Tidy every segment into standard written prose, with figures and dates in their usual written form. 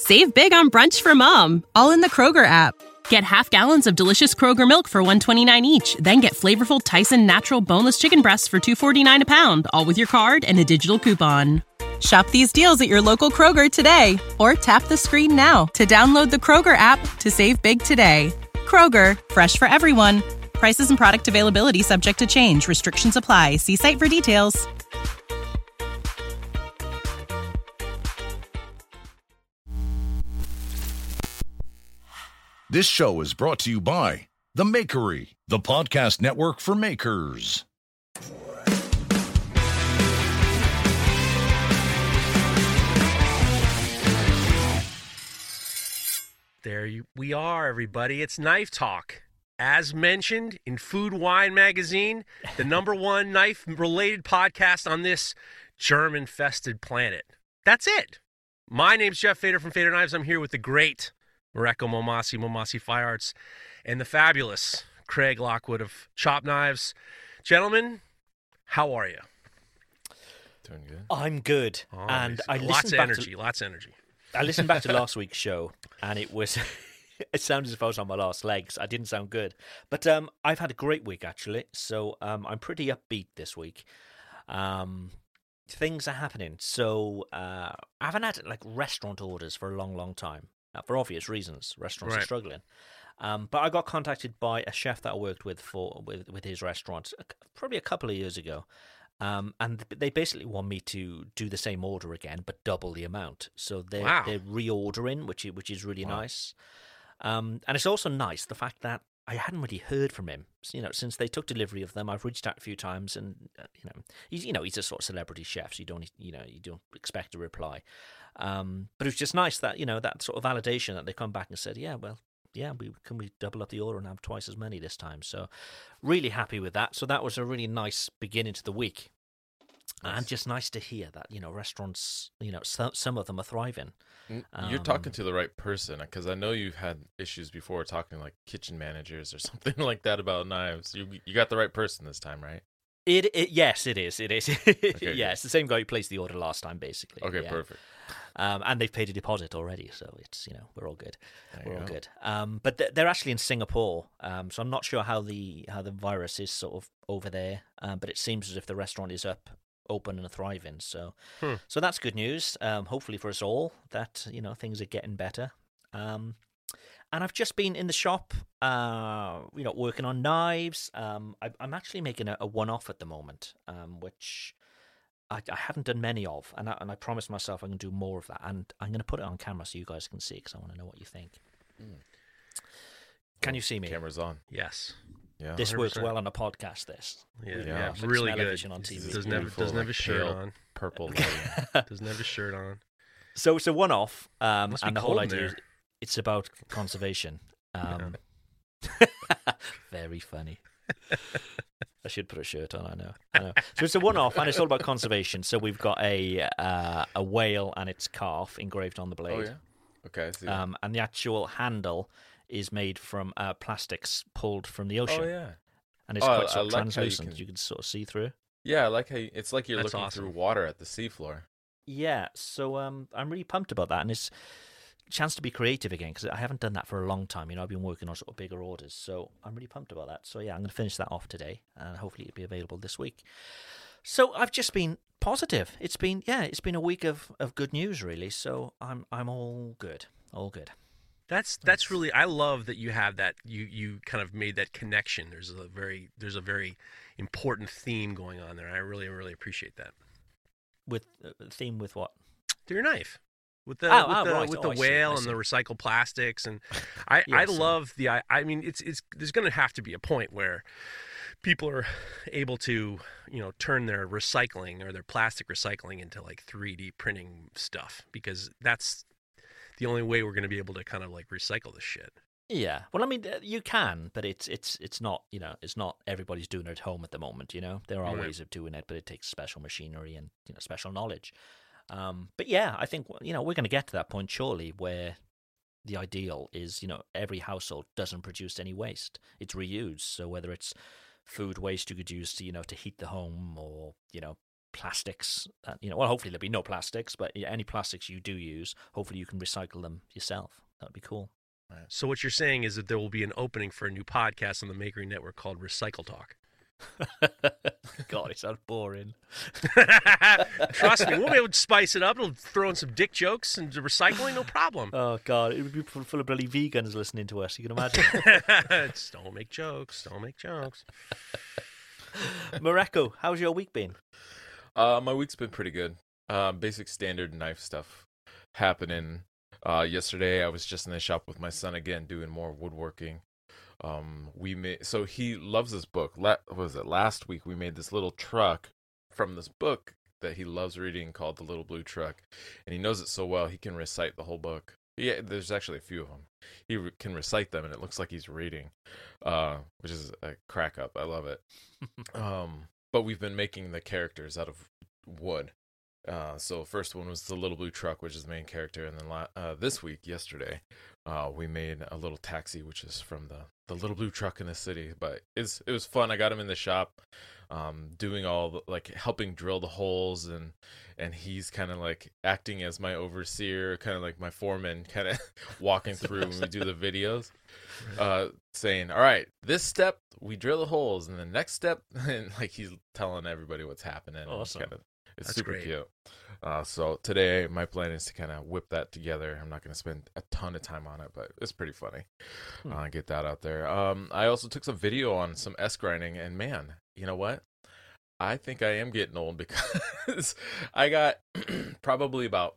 Save big on brunch for mom, all in the Kroger app. Get half gallons of delicious Kroger milk for $1.29 each. Then get flavorful Tyson natural boneless chicken breasts for $2.49 a pound, all with your card and a digital coupon. Shop these deals at your local Kroger today, or tap the screen now to download the Kroger app to save big today. Kroger, fresh for everyone. Prices and product availability subject to change. Restrictions apply. See site for details. This show is brought to you by The Makery, the podcast network for makers. We are, everybody. It's Knife Talk. As mentioned in Food Wine Magazine, the #1 knife-related podcast on this germ-infested planet. That's it. My name's Jeff Fader from Fader Knives. I'm here with the great Mareko Momasi Fire Arts, and the fabulous Craig Lockwood of Chop Knives. Gentlemen, how are you? Doing good. I'm good. Oh, and lots of energy. I listened back to last week's show, and it sounded as if I was on my last legs. I didn't sound good. But I've had a great week, actually, so I'm pretty upbeat this week. Things are happening. So I haven't had restaurant orders for a long time. For obvious reasons, restaurants are struggling. But I got contacted by a chef that I worked with with his restaurant probably a couple of years ago, and they basically want me to do the same order again, but double the amount. So they're reordering, which is really nice. And it's also nice the fact that I hadn't really heard from him. Since they took delivery of them, I've reached out a few times, and he's a sort of celebrity chef, so you don't expect a reply. But it was just nice that that sort of validation that they come back and said, can we double up the order and have twice as many this time? So really happy with that. So that was a really nice beginning to the week, and just nice to hear that restaurants, some of them are thriving. You're talking to the right person, because I know you've had issues before talking like kitchen managers or something like that about knives. You got the right person this time, right? Yes, it is. Okay, yeah, it's the same guy who placed the order last time, basically. Okay, perfect. And they've paid a deposit already, so it's we're all good. We're all good. But they're actually in Singapore, so I'm not sure how the virus is sort of over there. But it seems as if the restaurant is open and thriving. So that's good news. Hopefully for us all that things are getting better. And I've just been in the shop, working on knives. I'm actually making a one-off at the moment, which I haven't done many of, and I promised myself I'm going to do more of that, and I'm going to put it on camera so you guys can see, because I want to know what you think. Can you see me? Camera's on. Yes. Yeah. This 100%. Works well on a podcast. Yeah. Really good. On TV. Doesn't have a shirt on. Purple. Doesn't have a shirt on. So it's a one-off, and the whole idea there. is it's about conservation. Very funny. I should put a shirt on, I know. So it's a one-off, and it's all about conservation. So we've got a whale and its calf engraved on the blade. Oh, yeah? Okay, I see. And the actual handle is made from plastics pulled from the ocean. Oh, yeah. And it's quite sort of like translucent. You can sort of see through. Yeah, I like how it's like you're That's looking awesome. through water at the seafloor. Yeah, so I'm really pumped about that, and it's a chance to be creative again, because I haven't done that for a long time. I've been working on sort of bigger orders, so I'm really pumped about that. So yeah, I'm going to finish that off today, and hopefully it'll be available this week. So I've just been positive. It's been a week of good news, really. So I'm all good, That's really, I love that you have that, you kind of made that connection. There's a very important theme going on there. I really, really appreciate that. With theme with what? To your knife. With the I whale see. and the recycled plastics, and I love the. I mean, it's there's going to have to be a point where people are able to turn their recycling or their plastic recycling into like 3D printing stuff, because that's the only way we're going to be able to kind of like recycle this shit. Yeah, well, I mean, you can, but it's not it's not everybody's doing it at home at the moment. There are ways of doing it, but it takes special machinery and special knowledge. But yeah, I think we're going to get to that point surely where the ideal is every household doesn't produce any waste; it's reused. So whether it's food waste you could use to to heat the home, or plastics. Well, hopefully there'll be no plastics, but any plastics you do use, hopefully you can recycle them yourself. That would be cool. So what you're saying is that there will be an opening for a new podcast on the Makery Network called Recycle Talk. God, it sounds boring. Trust me, we'll be able to spice it up. We'll throw in some dick jokes and recycling, no problem. Oh, God, it would be full of bloody vegans listening to us. You can imagine. Just don't make jokes. Don't make jokes. Mareko, how's your week been? My week's been pretty good. Basic standard knife stuff happening. Yesterday, I was just in the shop with my son again, doing more woodworking. So he loves this book. What was it? Last week we made this little truck from this book that he loves reading called The Little Blue Truck, and he knows it so well he can recite the whole book. Yeah, there's actually a few of them. He can recite them, and it looks like he's reading, which is a crack up. I love it. But we've been making the characters out of wood. So first one was the Little Blue Truck, which is the main character, and then yesterday, we made a little taxi, which is from the Little Blue Truck in the city. But it was fun. I got him in the shop, doing all helping drill the holes, and he's kind of like acting as my overseer, kind of like my foreman, kind of walking through when we do the videos, saying, "All right, this step we drill the holes, and the next step," and like he's telling everybody what's happening. Awesome. It's That's super great. cute. So today, my plan is to kind of whip that together. I'm not going to spend a ton of time on it, but it's pretty funny. Get that out there. I also took some video on some S-grinding, and man, you know what? I think I am getting old because I got probably about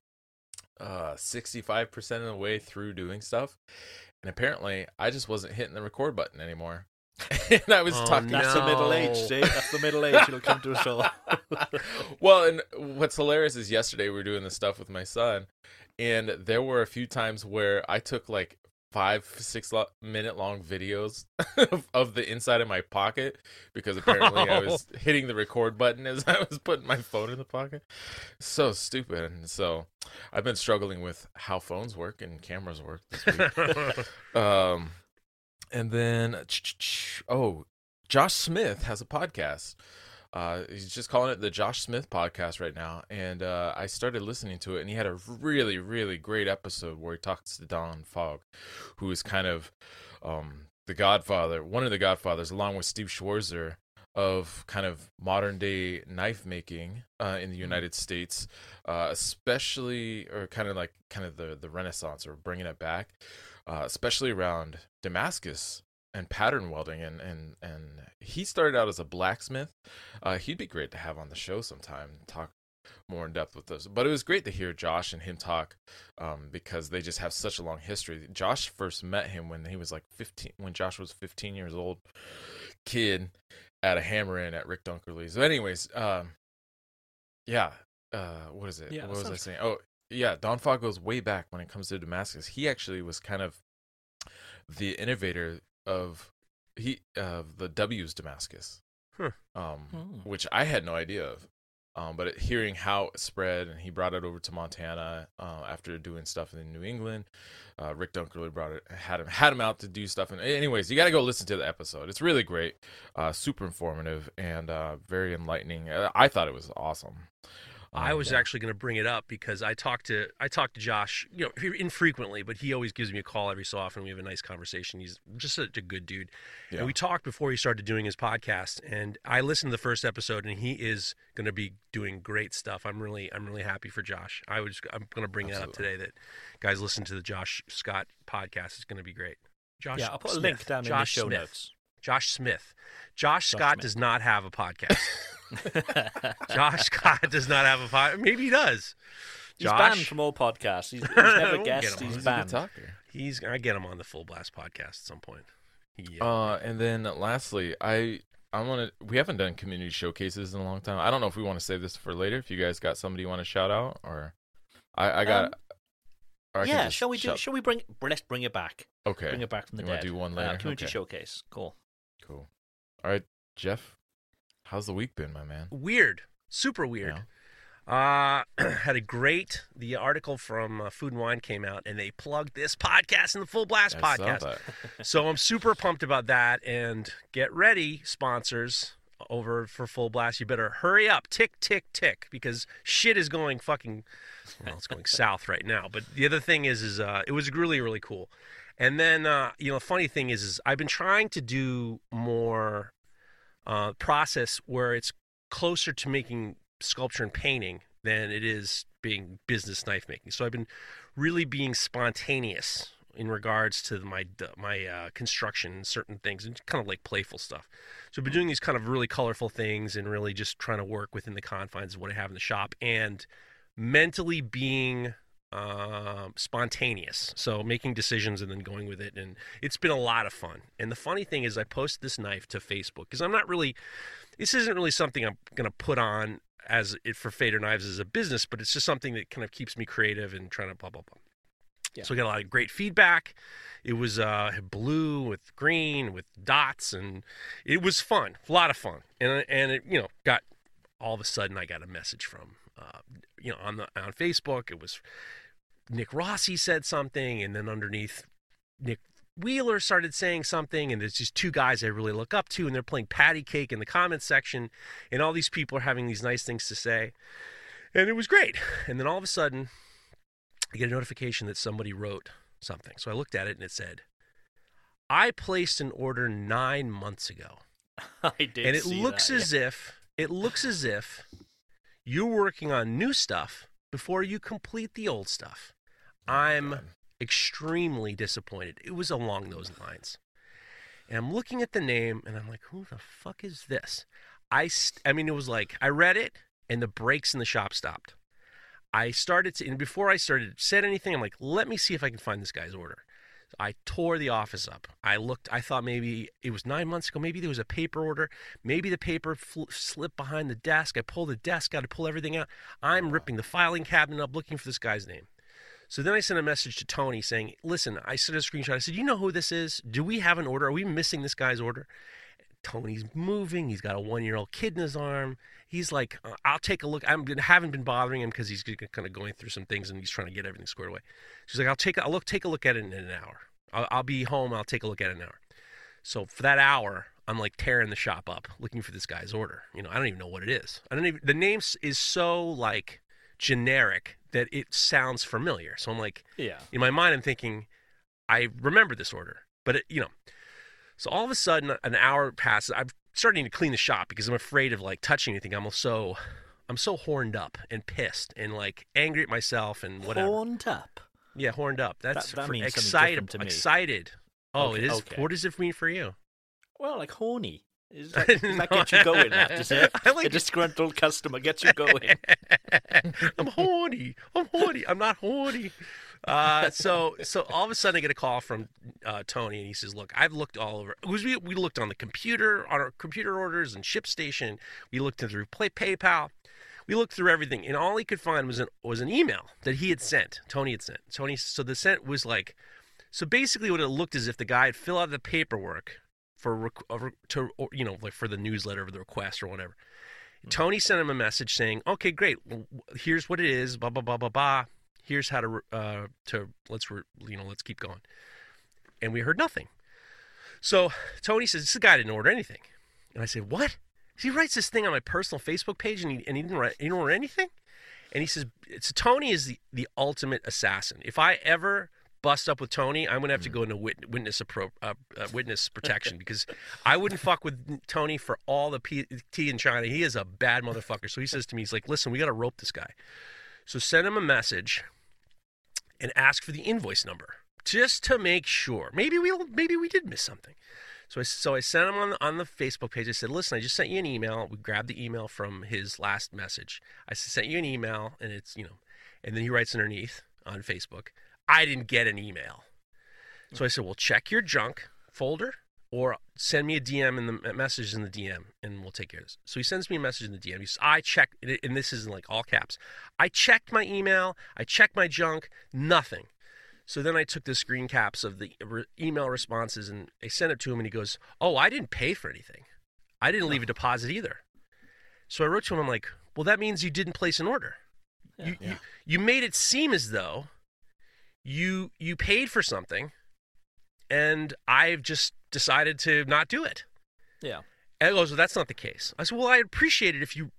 65% of the way through doing stuff, and apparently I just wasn't hitting the record button anymore. And I was talking. That's the middle age, see? That's the middle age. It'll come to us all. Well, and what's hilarious is yesterday we were doing this stuff with my son, and there were a few times where I took like 5-6 minute long videos of the inside of my pocket because apparently I was hitting the record button as I was putting my phone in the pocket. So stupid. And so I've been struggling with how phones work and cameras work this week. And then, Josh Smith has a podcast. He's just calling it the Josh Smith Podcast right now. And I started listening to it, and he had a really, really great episode where he talks to Don Fogg, who is kind of the godfather, one of the godfathers, along with Steve Schwarzer, of kind of modern day knife making in the United States, especially, or kind of the Renaissance, or bringing it back. Especially around Damascus and pattern welding, and he started out as a blacksmith. He'd be great to have on the show sometime and talk more in depth with us. But it was great to hear Josh and him talk because they just have such a long history. Josh first met him when he was like 15, when Josh was 15 years old, kid at a Hammer Inn at Rick Dunkerley. So anyways, what is it? Yeah, what was I saying? Oh, yeah, Don Fogg goes way back when it comes to Damascus. He actually was kind of the innovator of the W's Damascus, which I had no idea of. But hearing how it spread, and he brought it over to Montana after doing stuff in New England. Rick Dunkerley had him out to do stuff. And anyways, you got to go listen to the episode. It's really great, super informative, and very enlightening. I thought it was awesome. I was actually going to bring it up because I talked to Josh, infrequently, but he always gives me a call every so often. We have a nice conversation. He's just such a good dude. Yeah. And we talked before he started doing his podcast, and I listened to the first episode, and he is going to be doing great stuff. I'm really happy for Josh. I'm going to bring that up today. That guys, listen to the Josh Scott podcast. It's going to be great. Josh. Yeah, I'll put a link down in the show notes. Josh Smith. Josh Scott does not have a podcast. Josh Scott does not have a podcast. Maybe he does. He's banned from all podcasts. He's never guessed. He's banned. I get him on the Full Blast podcast at some point. And then lastly, we haven't done community showcases in a long time. I don't know if we want to save this for later. If you guys got somebody you want to shout out, or Shall we bring? Let's bring it back. Okay. Bring it back from the dead. Want to do one later? Community showcase. Cool. All right, Jeff. How's the week been, my man? Weird. Super weird. Yeah. The article from Food and Wine came out, and they plugged this podcast in the Full Blast podcast. So I'm super pumped about that. And get ready, sponsors. over for Full Blast. You better hurry up, tick, tick, tick, because shit is going fucking, well, it's going south right now. But the other thing is it was really, really cool. And then, the funny thing is I've been trying to do more process where it's closer to making sculpture and painting than it is being business knife making. So I've been really being spontaneous in regards to my construction and certain things, and kind of like playful stuff. So I've been doing these kind of really colorful things and really just trying to work within the confines of what I have in the shop and mentally being spontaneous. So making decisions and then going with it. And it's been a lot of fun. And the funny thing is I posted this knife to Facebook because this isn't really something I'm going to put on as it for Fader Knives as a business, but it's just something that kind of keeps me creative and trying to blah, blah, blah. Yeah. So I got a lot of great feedback. It was blue with green with dots, and it was fun, a lot of fun. And it got, all of a sudden I got a message from on Facebook. It was Nick Rossi said something, and then underneath Nick Wheeler started saying something, and there's just two guys I really look up to, and they're playing patty cake in the comments section, and all these people are having these nice things to say, and it was great. And then all of a sudden I get a notification that somebody wrote something. So I looked at it and it said, I placed an order 9 months ago. I did. And it looks as if you're working on new stuff before you complete the old stuff. I'm extremely disappointed. It was along those lines. And I'm looking at the name and I'm like, who the fuck is this? I mean, it was like, I read it and the brakes in the shop stopped. And before I said anything, I'm like, let me see if I can find this guy's order. So I tore the office up. I thought maybe it was 9 months ago. Maybe there was a paper order. Maybe the paper slipped behind the desk. I pulled the desk out to pull everything out. I'm ripping the filing cabinet up looking for this guy's name. So then I sent a message to Tony saying, listen, I sent a screenshot. I said, you know who this is? Do we have an order? Are we missing this guy's order? Tony's moving. He's got a 1-year-old kid in his arm. He's like, I'll take a look. I haven't been bothering him because he's kind of going through some things and he's trying to get everything squared away. She's like, I'll take a look at it in an hour. I'll be home. I'll take a look at it in an hour. So for that hour, I'm like tearing the shop up looking for this guy's order. I don't even know what it is. The name is so like generic that it sounds familiar. So I'm like, in my mind, I'm thinking, I remember this order, but so all of a sudden an hour passes. I'm starting to clean the shop because I'm afraid of like touching anything. I'm so horned up and pissed and like angry at myself and whatever. Horned up? Yeah, horned up. That means excited. To me. Excited. Oh, okay, it is. Okay. What does it mean for you? Well, like horny. Does that get you going? I have to say, a disgruntled customer gets you going. I'm horny. I'm not horny. So all of a sudden I get a call from Tony, and he says, "Look, I've looked all over. We looked on the computer, on our computer orders and ShipStation. We looked through PayPal. We looked through everything, and all he could find was an email that he had sent. Tony had sent. So the sent was like, so basically what it looked as if the guy had filled out the paperwork for for the newsletter or the request or whatever. Tony sent him a message saying, "Okay, great. Well, here's what it is. Blah blah blah blah blah. Here's how let's keep going." And we heard nothing. So Tony says, "This guy didn't order anything." And I say, "What?" He writes this thing on my personal Facebook page, and he didn't order anything. And he says, "Tony is the ultimate assassin. If I ever bust up with Tony, I'm gonna have to go into witness protection because I wouldn't fuck with Tony for all the tea in China. He is a bad motherfucker." So he says to me, he's like, "Listen, we got to rope this guy. So send him a message and ask for the invoice number just to make sure. Maybe we did miss something." So I sent him on the Facebook page. I said, "Listen, I just sent you an email." We grabbed the email from his last message. I sent you an email, and it's and then he writes underneath on Facebook, "I didn't get an email." So I said, "Well, check your junk folder or send me a DM in the message in the DM, and we'll take care of this." So he sends me a message in the DM. He says, "I checked," and this is in like all caps, "I checked my email. I checked my junk. Nothing." So then I took the screen caps of the email responses and I sent it to him, and he goes, "Oh, I didn't pay for anything. I didn't leave a deposit either." So I wrote to him, I'm like, "Well, that means you didn't place an order. You made it seem as though you paid for something, and I've just decided to not do it." Yeah. And he goes, well, that's not the case. I said, well, I appreciate it if you,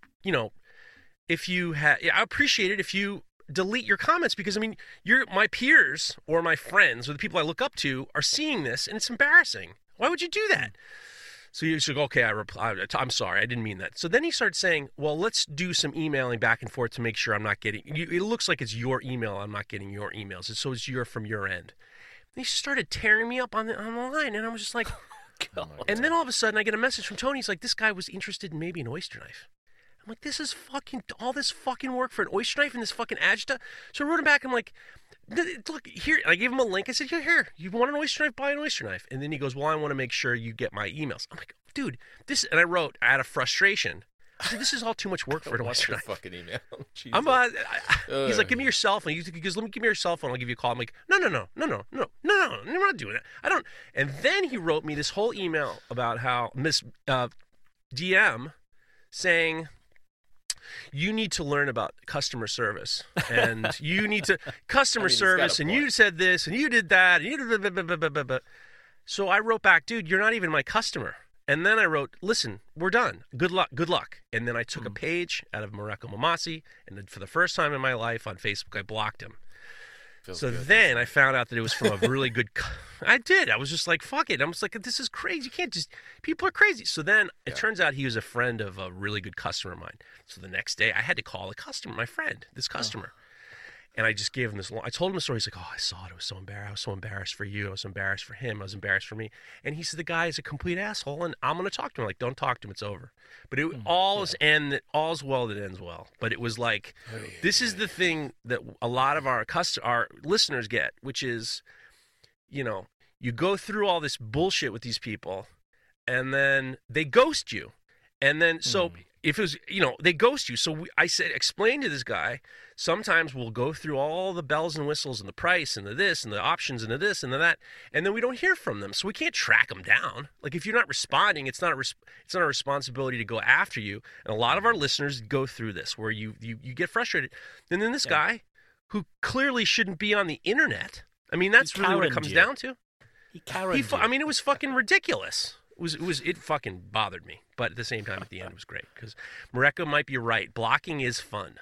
I appreciate it if you delete your comments, because I mean, my peers or my friends or the people I look up to are seeing this, and it's embarrassing. Why would you do that? So he's like, okay, I'm sorry, I didn't mean that. So then he started saying, well, let's do some emailing back and forth to make sure I'm not getting, it looks like it's your email, I'm not getting your emails, and so it's from your end. And he started tearing me up on the line, and I was just like, and then all of a sudden I get a message from Tony. He's like, this guy was interested in maybe an oyster knife. I'm like, this is fucking, all this fucking work for an oyster knife and this fucking agita. So I wrote him back, I'm like, look, here, I gave him a link. I said, here, you want an oyster knife? Buy an oyster knife. And then he goes, well, I want to make sure you get my emails. I'm like, dude, and I wrote out of frustration, I said, this is all too much work for an oyster knife. Fucking email. He's like, give me your cell phone. He goes, give me your cell phone. I'll give you a call. I'm like, no, I'm not doing that. I don't. And then he wrote me this whole email about how Miss DM saying, you need to learn about customer service, and you need to customer service, and you said this, and you did that, and you did. So I wrote back, dude, you're not even my customer. And then I wrote, listen, we're done. Good luck. And then I took a page out of Mareko Mamasi, and then for the first time in my life on Facebook, I blocked him. Then I found out that it was from a really good... I did. I was just like, fuck it. I was like, this is crazy. You can't just... People are crazy. So then it turns out he was a friend of a really good customer of mine. So the next day I had to call my friend, this customer. And I just gave him this I told him the story. He's like, oh, I saw it. I was so embarrassed. I was so embarrassed for you. I was embarrassed for him. I was embarrassed for me. And he said, the guy is a complete asshole, and I'm going to talk to him. I'm like, don't talk to him. It's over. But all's well that ends well. But it was like, this is the thing that a lot of our listeners get, which is, you go through all this bullshit with these people, and then they ghost you. And then, so if it was, they ghost you. So I said, explain to this guy, sometimes we'll go through all the bells and whistles and the price and the this and the options and the this and the that, and then we don't hear from them. So we can't track them down. Like, if you're not responding, it's not a responsibility to go after you. And a lot of our listeners go through this where you get frustrated. And then this guy, who clearly shouldn't be on the internet, I mean, that's really what it comes down to. I mean, it was fucking ridiculous. It fucking bothered me, but at the same time, at the end, it was great, because Mareko might be right. Blocking is fun.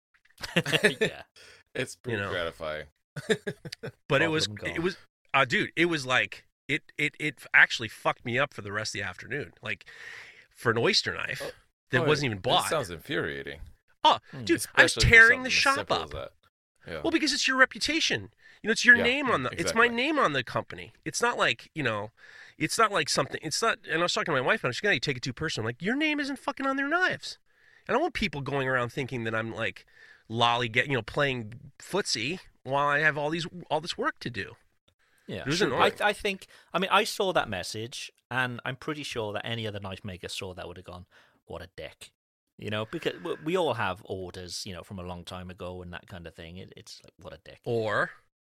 Yeah, it's pretty gratifying. But it was, dude, it was like it actually fucked me up for the rest of the afternoon. Like, for an oyster knife that wasn't even bought. That sounds infuriating. Oh, dude, especially I was tearing the shop up. Yeah. Well, because it's your reputation. It's your name on it's my name on the company. It's not like, it's not like something, it's not, and I was talking to my wife, and she's going to take it too personal. I'm like, your name isn't fucking on their knives. I don't want people going around thinking that I'm like playing footsie while I have all this work to do. Yeah, sure. I think, I saw that message, and I'm pretty sure that any other knife maker saw that would have gone, what a dick. Because we all have orders, from a long time ago and that kind of thing. It's like, what a dick. Or,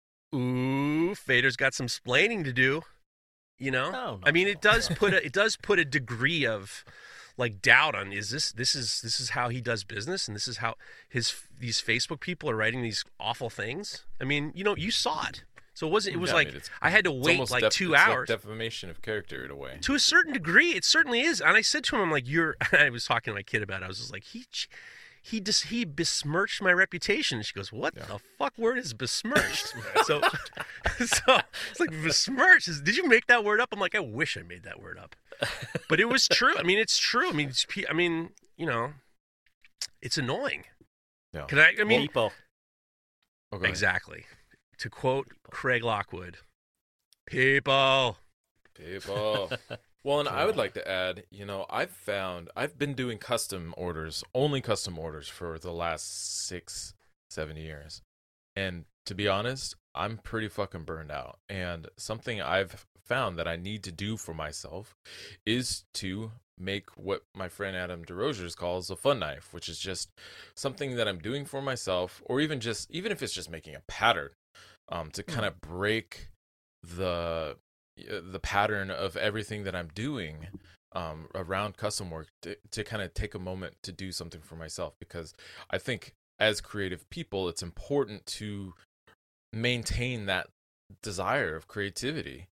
Fader's got some splaining to do. No, I mean, it does put a degree of like doubt on, this is how he does business, and this is how these Facebook people are writing these awful things. I mean, you saw it. So it was like, I had to wait like 2 hours. Like defamation of character in a way. To a certain degree, it certainly is. And I said to him, I'm like, I was talking to my kid about it. I was just like, he besmirched my reputation. She goes, what the fuck word is besmirched? so it's like, besmirched. Did you make that word up? I'm like, I wish I made that word up. But it was true. I mean, it's true. I mean, it's annoying. Yeah. People. Okay. Exactly. To quote Craig Lockwood, people. Well, and I would like to add, I've been doing only custom orders for the last 6-7 years. And to be honest, I'm pretty fucking burned out. And something I've found that I need to do for myself is to make what my friend Adam DeRogers calls a fun knife, which is just something that I'm doing for myself, or even if it's just making a pattern. To kind of break the pattern of everything that I'm doing around custom work, to kind of take a moment to do something for myself, because I think as creative people, it's important to maintain that desire of creativity.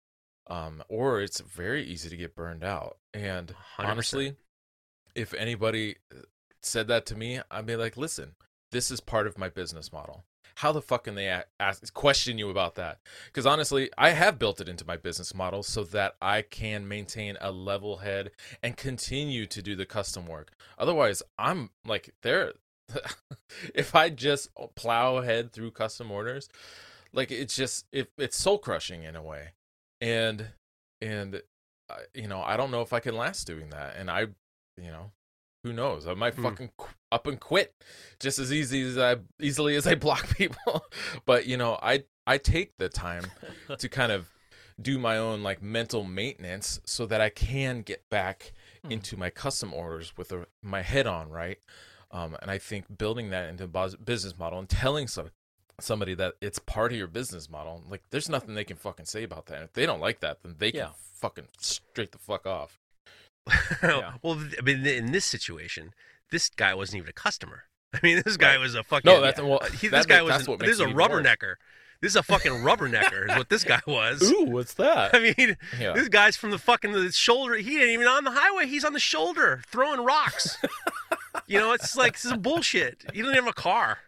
or it's very easy to get burned out. And 100%. honestly, if anybody said that to me, I'd be like, listen, this is part of my business model. How the fuck can they question you about that? Because honestly, I have built it into my business model so that I can maintain a level head and continue to do the custom work. Otherwise, I'm like, if I just plow ahead through custom orders, like it's soul crushing in a way. And I don't know if I can last doing that. And who knows? I might fucking up and quit just as easily as I block people. But I take the time to kind of do my own like mental maintenance so that I can get back into my custom orders with my head on right. And I think building that into a business model and telling somebody that it's part of your business model, like there's nothing they can fucking say about that. If they don't like that, then they can fucking straight the fuck off. Yeah. Well, I mean, in this situation, this guy wasn't even a customer. I mean, this guy was a fucking. This guy was a rubbernecker. This is a fucking rubbernecker, is what this guy was. Ooh, what's that? I mean, this guy's from the shoulder. He ain't even on the highway. He's on the shoulder throwing rocks. It's like this is bullshit. He doesn't have a car.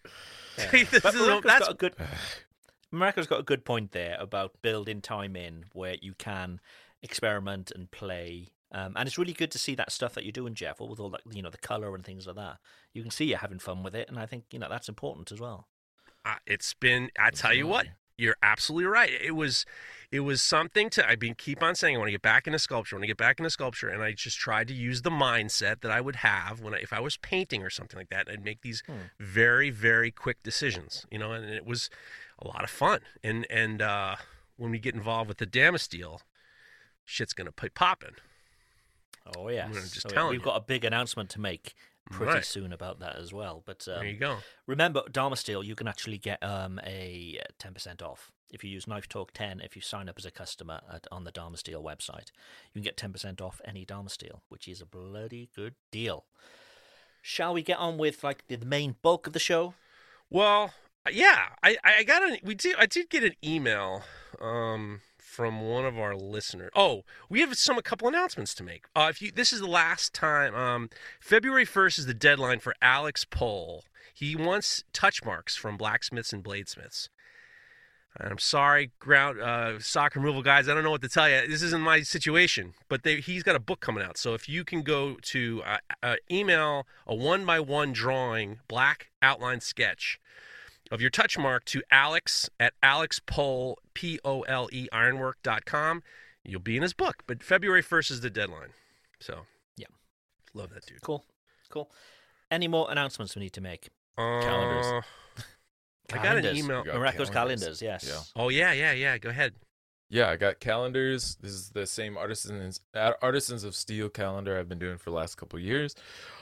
Yeah. Marco's got a good point there about building time in where you can experiment and play. And it's really good to see that stuff that you're doing, Jeff, with all that, the color and things like that. You can see you're having fun with it, and I think that's important as well. It's been. I tell you what, you're absolutely right. It was something to. Keep on saying I want to get back into sculpture. And I just tried to use the mindset that I would have if I was painting or something like that. I'd make these very, very quick decisions. And it was a lot of fun. And when we get involved with the Damasteel, shit's gonna be popping. Oh yes, I'm just telling we've got a big announcement to make pretty soon about that as well. But there you go. Remember, Damasteel, you can actually get a 10% off if you use Knife Talk 10. If you sign up as a customer on the Damasteel website, you can get 10% off any Damasteel, which is a bloody good deal. Shall we get on with the main bulk of the show? Well, yeah, I did get an email from one of our listeners. Oh, we have a couple announcements to make. This is the last time. February 1st is the deadline for Alex Pohl. He wants touch marks from blacksmiths and bladesmiths. And I'm sorry, stock removal guys. I don't know what to tell you. This isn't my situation, but he's got a book coming out. So if you can go to email a 1x1 drawing, black outline sketch of your touch mark to Alex at AlexPohl, Pole, ironwork.com. You'll be in his book, but February 1st is the deadline. So, yeah. Love that dude. Cool. Any more announcements we need to make? Calendars. I got an email. Marco's calendars, yes. Yeah. Oh, yeah. Go ahead. Yeah, I got calendars. This is the same Artisans of Steel calendar I've been doing for the last couple of years.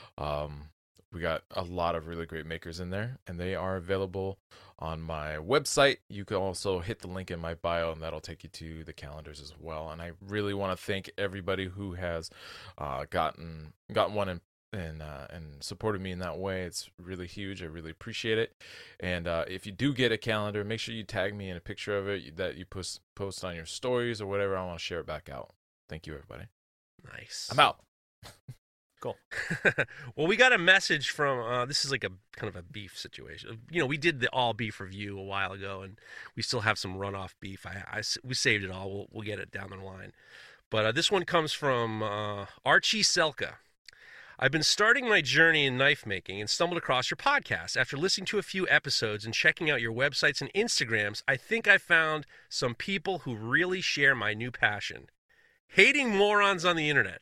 We got a lot of really great makers in there, and they are available on my website. You can also hit the link in my bio, and that'll take you to the calendars as well. And I really want to thank everybody who has gotten one and supported me in that way. It's really huge. I really appreciate it. And if you do get a calendar, make sure you tag me in a picture of it that you post on your stories or whatever. I want to share it back out. Thank you, everybody. Nice. I'm out. Cool. Well, we got a message from, this is like a kind of a beef situation. We did the all beef review a while ago, and we still have some runoff beef. We saved it all. We'll get it down the line. But this one comes from Archie Selka. I've been starting my journey in knife making and stumbled across your podcast. After listening to a few episodes and checking out your websites and Instagrams, I think I found some people who really share my new passion. Hating morons on the internet.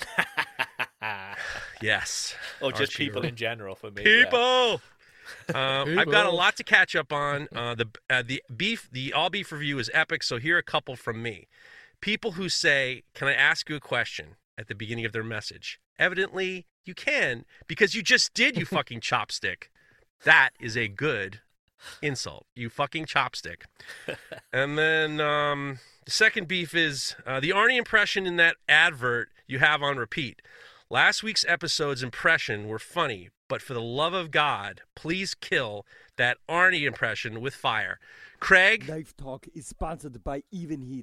Yes. Or just Archie, people in general for me. People! Yeah. I've got a lot to catch up on. The all beef review is epic, so here are a couple from me. People who say, "Can I ask you a question?" at the beginning of their message. Evidently, you can, because you just did, you fucking chopstick. That is a good insult. You fucking chopstick. And then the second beef is the Arnie impression in that advert you have on repeat. Last week's episode's impression were funny, but for the love of God, please kill that Arnie impression with fire. Craig? Knife Talk is sponsored by Even Heat.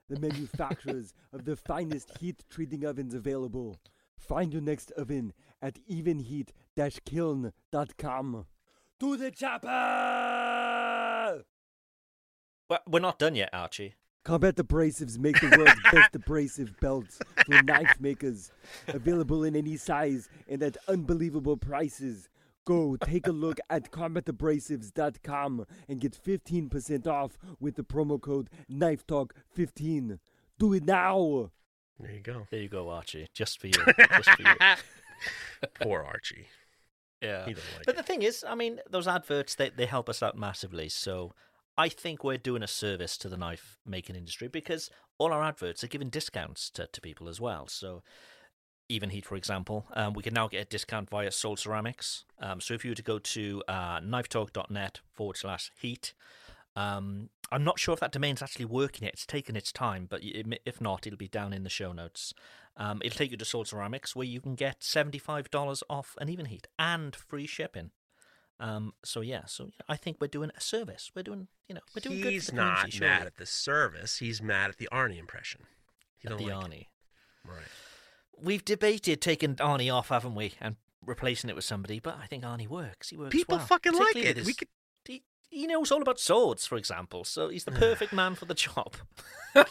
the manufacturers of the finest heat treating ovens available. Find your next oven at evenheat-kiln.com. To the chopper! Well, we're not done yet, Archie. Combat Abrasives make the world's best abrasive belts for knife makers. Available in any size and at unbelievable prices. Go take a look at combatabrasives.com and get 15% off with the promo code KNIFETALK15. Do it now! There you go. There you go, Archie. Just for you. Just for you. Poor Archie. Yeah. He doesn't like But it. the thing is, I mean, those adverts, they help us out massively. So I think we're doing a service to the knife making industry because all our adverts are giving discounts to people as well. So Even Heat, for example, we can now get a discount via Soul Ceramics. So if you were to go to knifetalk.net/heat, I'm not sure if that domain's actually working yet. It's taken its time, but if not, it'll be down in the show notes. It'll take you to Soul Ceramics, where you can get $75 off an Even Heat and free shipping. So I think we're doing a service. We're doing good for the community. He's not mad at the service. He's mad at the Arnie impression. At the Arnie. Right. We've debated taking Arnie off, haven't we, and replacing it with somebody, but I think Arnie works. He works People well. fucking like Particularly it. with his- He knows all about swords, for example, so he's the perfect man for the job. God,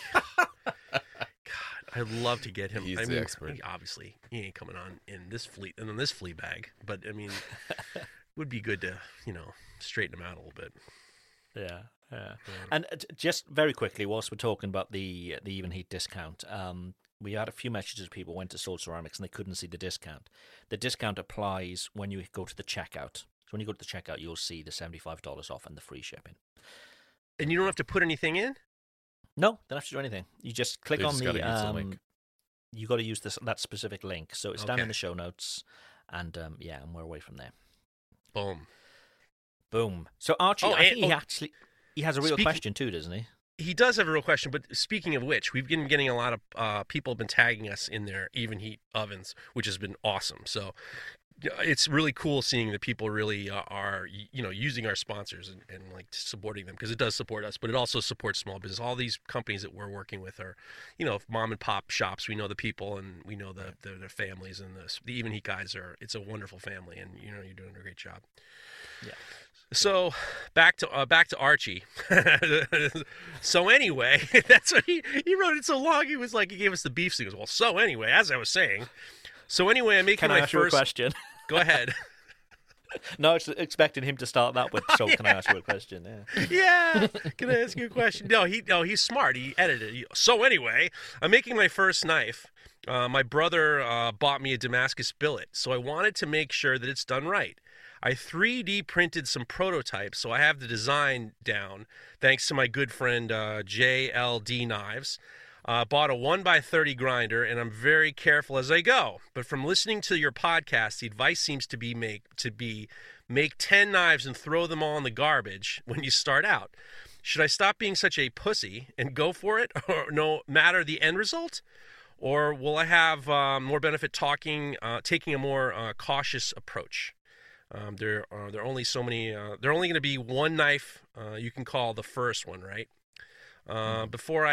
I'd love to get him. He's I the mean, expert. Obviously, he ain't coming on in this flea bag, but I mean, would be good to straighten him out a little bit. Yeah. And just very quickly, whilst we're talking about the Even Heat discount, we had a few messages of people who went to Soul Ceramics and they couldn't see the discount. The discount applies when you go to the checkout. So when you go to the checkout, you'll see the $75 off and the free shipping. And you don't have to put anything in? No, don't have to do anything. You just click They on just the gotta use the link. You got to use that specific link. So it's down Okay. in the show notes, and and we're away from there. Boom. Boom. So Archie, I think he has a real question too, doesn't he? He does have a real question, but speaking of which, we've been getting a lot of people have been tagging us in their Even Heat ovens, which has been awesome. So it's really cool seeing that people really are using our sponsors and like supporting them, because it does support us, but it also supports small business. All these companies that we're working with are mom and pop shops. We know the people and we know their families, and the Even Heat guys it's a wonderful family, and you're doing a great job. Yeah. So back to Archie. So anyway, that's what he wrote it so long. He was like, he gave us the beef. So he goes, well, so anyway, as I was saying. So anyway, I'm making Can I my ask you a first question? Go ahead. No, I was expecting him to start that with. So can I ask you a question? Yeah. Yeah. Can I ask you a question? No, he's smart. He edited it. So anyway, I'm making my first knife. My brother bought me a Damascus billet, so I wanted to make sure that it's done right. I 3D printed some prototypes, so I have the design down, thanks to my good friend JLD Knives. Bought a 1x30 grinder, and I'm very careful as I go. But from listening to your podcast, the advice seems to be make 10 knives and throw them all in the garbage when you start out. Should I stop being such a pussy and go for it, or no matter the end result? Or will I have more benefit taking a more cautious approach? There are only so many. There are only going to be one knife you can call the first one, right? Before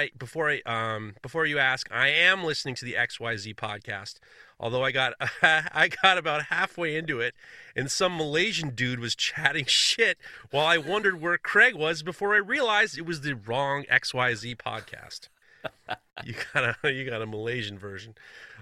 you ask, I am listening to the XYZ podcast. Although I got about halfway into it, and some Malaysian dude was chatting shit while I wondered where Craig was before I realized it was the wrong XYZ podcast. You got a Malaysian version.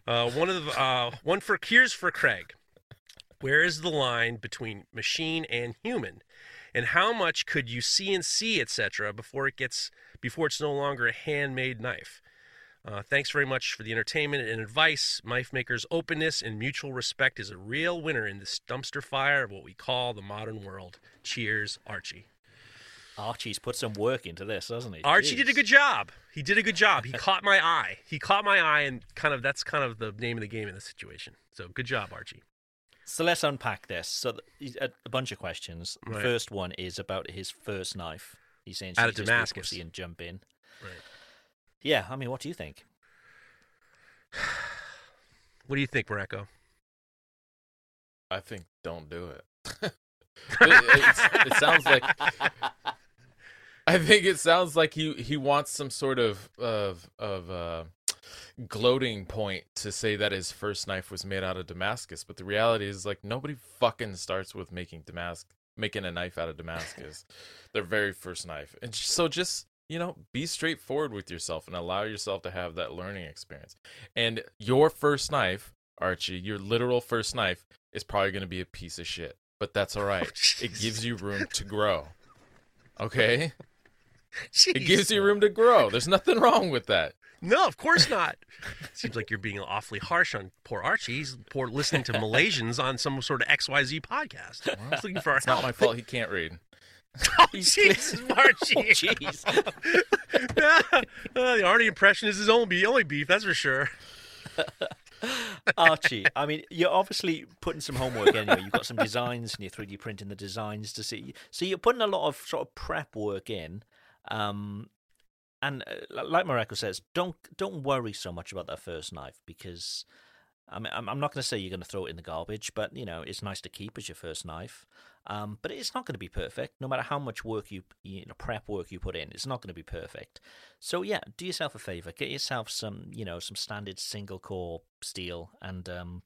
Here's for Craig. Where is the line between machine and human, and how much could you CNC, etc., before it's no longer a handmade knife? Thanks very much for the entertainment and advice. Knife makers' openness and mutual respect is a real winner in this dumpster fire of what we call the modern world. Cheers, Archie. Archie's put some work into this, hasn't he? Archie Jeez. did a good job. He did a good job. He caught my eye. And that's kind of the name of the game in this situation. So good job, Archie. So let's unpack this. So a bunch of questions. Right. The first one is about his first knife. He's saying Out of she's Damascus. just pussy and jump in. Right. Yeah, I mean, what do you think? What do you think, Mareko? I think don't do it. It sounds like I think it sounds like he wants some sort of gloating point to say that his first knife was made out of Damascus, but the reality is like nobody fucking starts with making a knife out of Damascus. Their very first knife. And so just, be straightforward with yourself and allow yourself to have that learning experience. And your first knife, Archie, your literal first knife is probably going to be a piece of shit, but that's all right. It gives you room to grow. Okay? Jeez. It gives you room to grow. There's nothing wrong with that. No, of course not. Seems like you're being awfully harsh on poor Archie. He's listening to Malaysians on some sort of XYZ podcast. He's looking for our It's help. not my fault he can't read. Oh, Jesus, Archie. Jeez. The Arnie impression is his only beef, that's for sure. Archie, I mean, you're obviously putting some homework in. You've got some designs and you're 3D printing the designs to see. So you're putting a lot of sort of prep work in. And like Mareko says, don't worry so much about that first knife because I'm not going to say you're going to throw it in the garbage, but it's nice to keep as your first knife. But it's not going to be perfect, no matter how much work prep work you put in. It's not going to be perfect. So yeah, do yourself a favor, get yourself some standard single core steel, and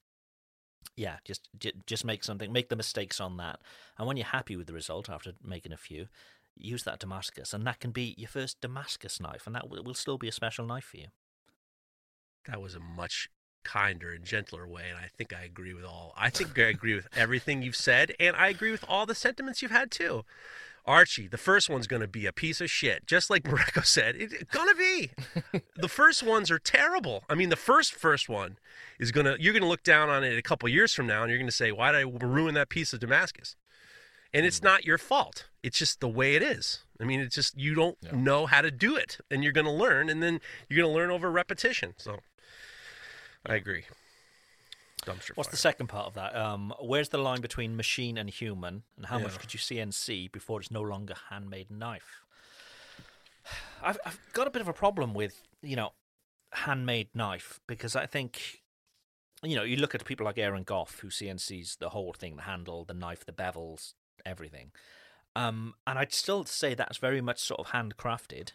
just make the mistakes on that. And when you're happy with the result after making a few, use that Damascus, and that can be your first Damascus knife, and that will still be a special knife for you. That was a much kinder and gentler way, and I think I agree with everything you've said, and I agree with all the sentiments you've had too. Archie, the first one's going to be a piece of shit, just like Mareko said. It's going to be. The first ones are terrible. I mean, the first one is you're going to look down on it a couple years from now, and you're going to say, why did I ruin that piece of Damascus? And it's not your fault. It's just the way it is. I mean, it's just you don't know how to do it, and you're going to learn, and then you're going to learn over repetition. So I agree. What's the second part of that? Where's the line between machine and human, and how much could you CNC before it's no longer handmade knife? I've got a bit of a problem with handmade knife because I think you look at people like Aaron Goff who CNCs the whole thing, the handle, the knife, the bevels, everything. And I'd still say that's very much sort of handcrafted,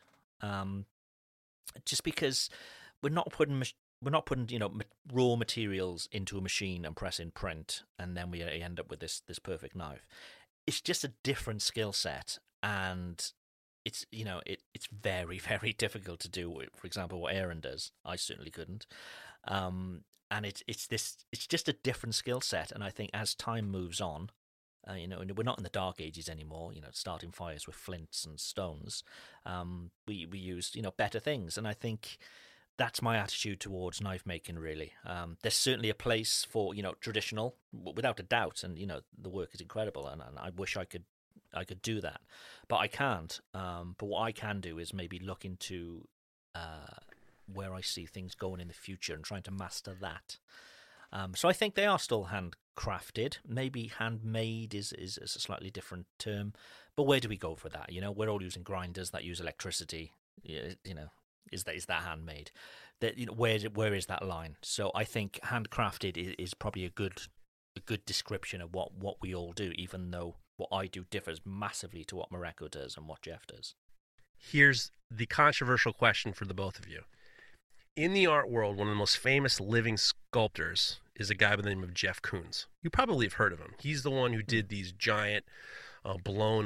just because we're not putting raw materials into a machine and pressing print, and then we end up with this perfect knife. It's just a different skill set, and it's it's very, very difficult to do. For example, what Aaron does, I certainly couldn't. And it's just a different skill set, and I think as time moves on, we're not in the dark ages anymore. Starting fires with flints and stones. We used better things, and I think that's my attitude towards knife making. Really, there's certainly a place for traditional, without a doubt, and the work is incredible, and I wish I could do that, but I can't. But what I can do is maybe look into where I see things going in the future and trying to master that. So I think they are still handcrafted. Maybe handmade is a slightly different term, but where do we go for that? We're all using grinders that use electricity. Is that handmade? That where is that line? So I think handcrafted is probably a good description of what we all do, even though what I do differs massively to what Mareko does and what Jeff does. Here's the controversial question for the both of you. In the art world, one of the most famous living sculptors is a guy by the name of Jeff Koons. You probably have heard of him. He's the one who did these giant blown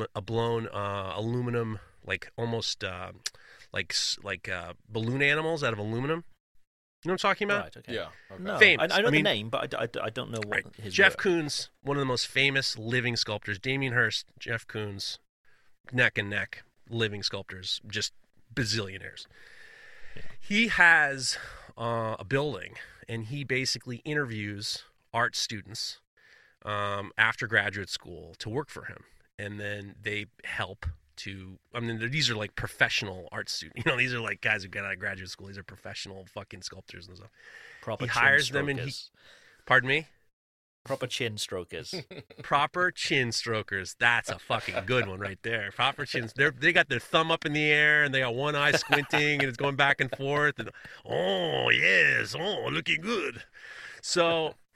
aluminum, like almost like balloon animals out of aluminum. You know what I'm talking about? Right, okay. Yeah. Okay. No, Famous. I know the name, but I don't know what his Jeff work. Koons, one of the most famous living sculptors. Damien Hirst, Jeff Koons, neck and neck living sculptors, just bazillionaires. Yeah. He has a building, and he basically interviews art students after graduate school to work for him, and then they help to, these are like professional art students. These are like guys who get out of graduate school. These are professional fucking sculptors and stuff. Proper he hires them, and pardon me? Proper chin strokers. Proper chin strokers. That's a fucking good one right there. Proper chins. They got their thumb up in the air, and they got one eye squinting, and it's going back and forth. And oh yes, oh looking good. So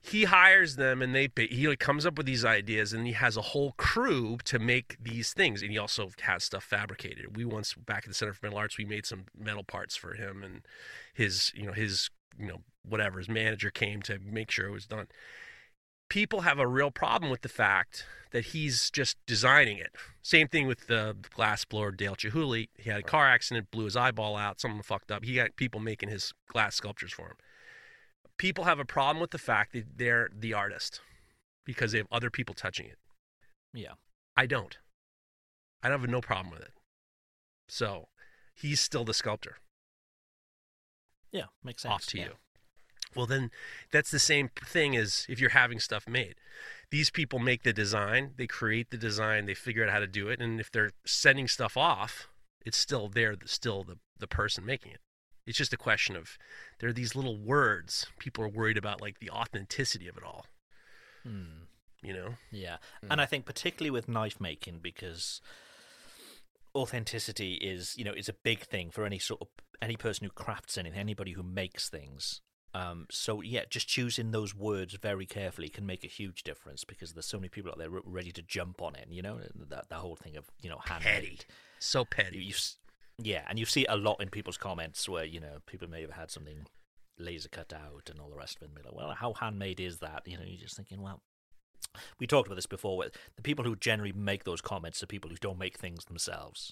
he hires them, and he like comes up with these ideas, and he has a whole crew to make these things, and he also has stuff fabricated. We once, back at the Center for Metal Arts, we made some metal parts for him, and his whatever, his manager came to make sure it was done. People have a real problem with the fact that he's just designing it. Same thing with the glass blower Dale Chihuly. He had a car accident, blew his eyeball out, something fucked up. He got people making his glass sculptures for him. People have a problem with the fact that they're the artist because they have other people touching it. Yeah. I don't. I have no problem with it. So he's still the sculptor. Yeah, makes sense. Off to you. Well, then that's the same thing as if you're having stuff made. These people make the design, they create the design, they figure out how to do it, and if they're sending stuff off, it's still the person making it. It's just a question of, there are these little words. People are worried about, like, the authenticity of it all. You know? Yeah. And I think particularly with knife making, because authenticity is a big thing for any person who crafts anything, anybody who makes things. So yeah, just choosing those words very carefully can make a huge difference, because there's so many people out there ready to jump on it. That whole thing of handmade. Petty. So petty. Yeah, and you see it a lot in people's comments where people may have had something laser cut out and all the rest of it, and be like, well, how handmade is that? You're just thinking, well, we talked about this before. Where the people who generally make those comments are people who don't make things themselves.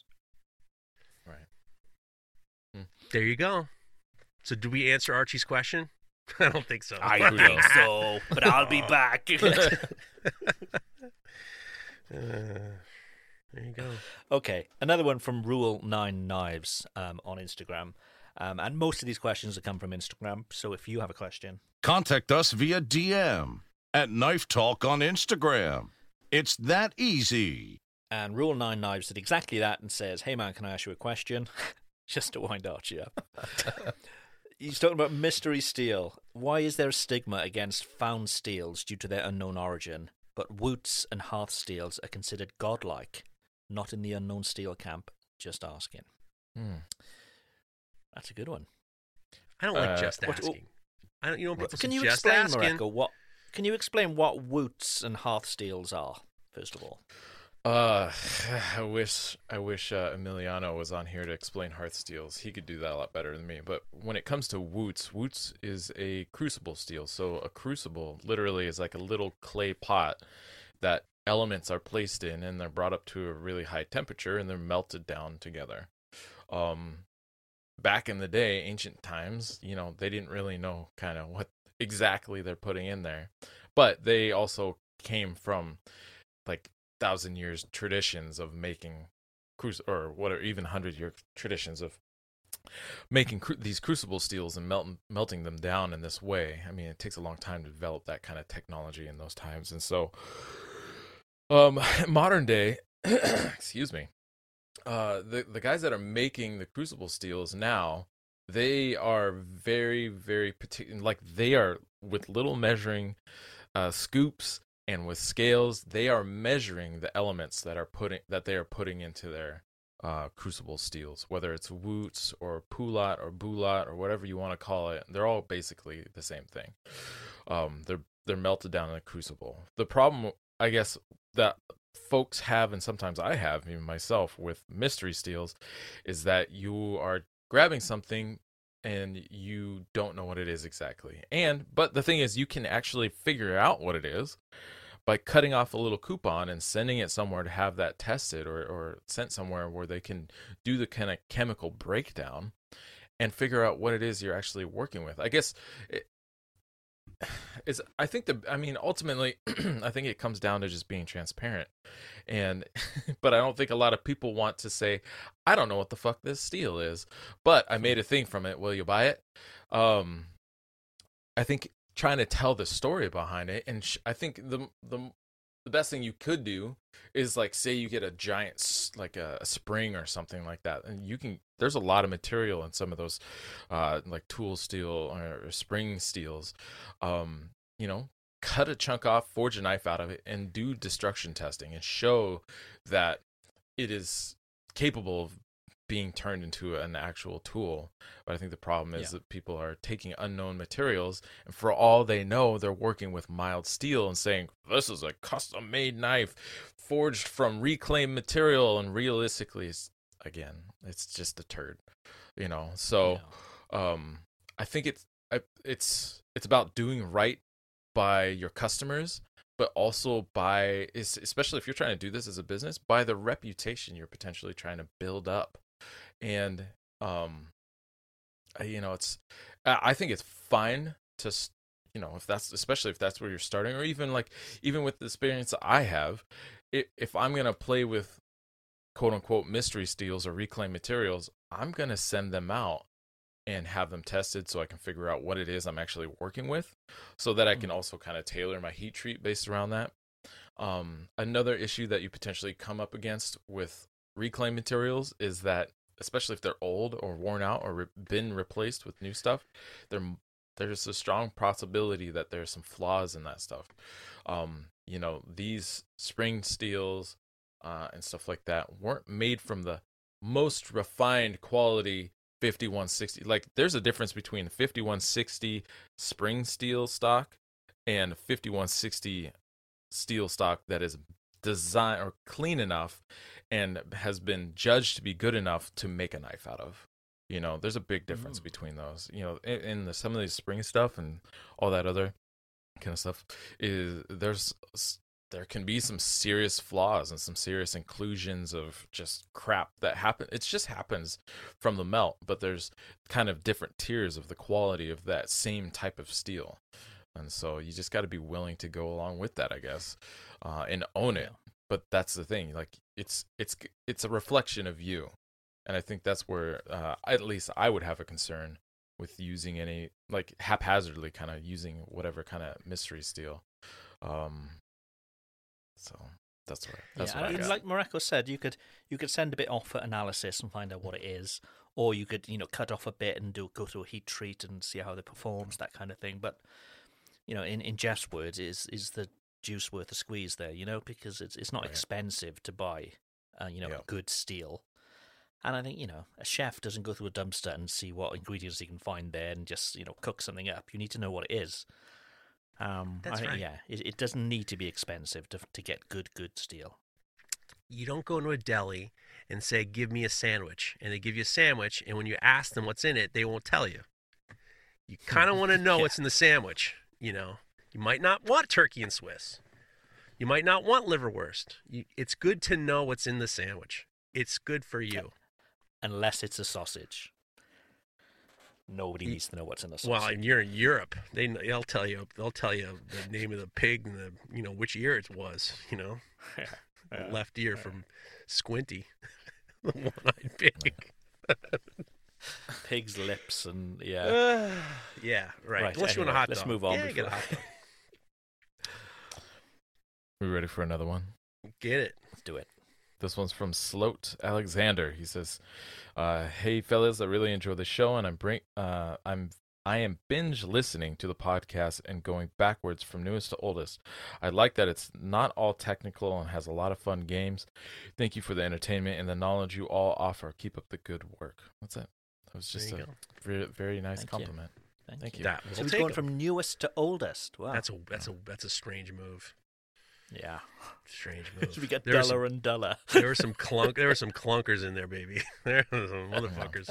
Right. There you go. So, do we answer Archie's question? I don't think so. I think so, but I'll be back. There you go. Okay, another one from Rule 9 Knives on Instagram. And most of these questions have come from Instagram, so if you have a question... Contact us via DM at Knife Talk on Instagram. It's that easy. And Rule 9 Knives did exactly that and says, hey man, can I ask you a question? Just to wind Archie up. He's talking about mystery steel. Why is there a stigma against found steels due to their unknown origin, but woots and hearth steels are considered godlike? Not in the unknown steel camp, just asking. That's a good one. I don't like just asking. I don't. People can you just explain, asking. Mareko, Can you explain what woots and hearth steels are, first of all? I wish Emiliano was on here to explain hearth steels. He could do that a lot better than me. But when it comes to woots is a crucible steel. So a crucible literally is like a little clay pot that elements are placed in, and they're brought up to a really high temperature, and they're melted down together. Back in the day, ancient times, they didn't really know kind of what exactly they're putting in there, but they also came from like 1,000 years traditions of making or whatever, even 100-year traditions of making these crucible steels and melting them down in this way. I mean, it takes a long time to develop that kind of technology in those times, and so modern day, excuse me, the guys that are making the crucible steels now, they are very, very particular. Like, they are with little measuring scoops and with scales. They are measuring the elements that they are putting into their crucible steels, whether it's woots or poulat or boulat or whatever you want to call it. They're all basically the same thing. They're melted down in a crucible. The problem, I guess, that folks have, and sometimes I have even myself with mystery steels, is that you are grabbing something and you don't know what it is exactly. But the thing is, you can actually figure out what it is by cutting off a little coupon and sending it somewhere to have that tested, or sent somewhere where they can do the kind of chemical breakdown and figure out what it is you're actually working with. I guess ultimately, I think it comes down to just being transparent. But I don't think a lot of people want to say, I don't know what the fuck this steel is, but I made a thing from it. Will you buy it? I think trying to tell the story behind it, and I think the best thing you could do is, like, say you get a giant, like a spring or something like that, and there's a lot of material in some of those, like tool steel or spring steels. Cut a chunk off, forge a knife out of it, and do destruction testing and show that it is capable of being turned into an actual tool. But I think the problem is that people are taking unknown materials, and for all they know, they're working with mild steel and saying, this is a custom-made knife forged from reclaimed material, and realistically, it's just a turd, So I think it's about doing right by your customers, but also by, especially if you're trying to do this as a business, by the reputation you're potentially trying to build up. And I think it's fine to, especially if that's where you're starting, or even with the experience that I have, if I'm gonna play with quote unquote mystery steels or reclaimed materials, I'm gonna send them out and have them tested so I can figure out what it is I'm actually working with, so that I can also kind of tailor my heat treat based around that. Another issue that you potentially come up against with reclaimed materials is that, especially if they're old or worn out or been replaced with new stuff, there's a strong possibility that there's some flaws in that stuff. These spring steels and stuff like that weren't made from the most refined quality 5160. Like, there's a difference between 5160 spring steel stock and 5160 steel stock that is designed or clean enough and has been judged to be good enough to make a knife out of. There's a big difference between those. In some of these spring stuff and all that other kind of stuff, there can be some serious flaws and some serious inclusions of just crap that happen. It just happens from the melt, but there's kind of different tiers of the quality of that same type of steel. And so you just got to be willing to go along with that, I guess, and own it. But that's the thing. Like, it's a reflection of you. And I think that's where, at least I would have a concern with using any, like, haphazardly kind of using whatever kind of mystery steel. So that's what I got. Like Mareko said, you could send a bit off for analysis and find out what it is, or you could cut off a bit and go through a heat treat and see how it performs, that kind of thing. But in Jeff's words, is the juice worth the squeeze there? Because it's not expensive to buy, good steel. And I think a chef doesn't go through a dumpster and see what ingredients he can find there and just cook something up. You need to know what it is. That's right. Yeah, it doesn't need to be expensive to get good steel. You don't go into a deli and say, give me a sandwich. And they give you a sandwich, and when you ask them what's in it, they won't tell you. You kind of want to know what's in the sandwich. You might not want turkey and Swiss. You might not want liverwurst. It's good to know what's in the sandwich. It's good for you. Unless it's a sausage. Nobody needs to know what's in the sausage. Well, and you're in Europe. They'll tell you the name of the pig and the which ear it was. Left ear from Squinty, the one-eyed pig. Pig's lips and yeah. Right. Unless you want a hot dog. Let's move on. Yeah, get a hot dog. We ready for another one? Get it. Let's do it. This one's from Sloat Alexander. He says, "Hey fellas, I really enjoy the show, and I am binge listening to the podcast and going backwards from newest to oldest. I like that it's not all technical and has a lot of fun games. Thank you for the entertainment and the knowledge you all offer. Keep up the good work." That's it. That was just a very, very nice compliment. Thank you. So he's going from newest to oldest. Wow. That's a strange move. Yeah, strange move. We get duller and duller. There were some clunkers in there, baby. There were some motherfuckers.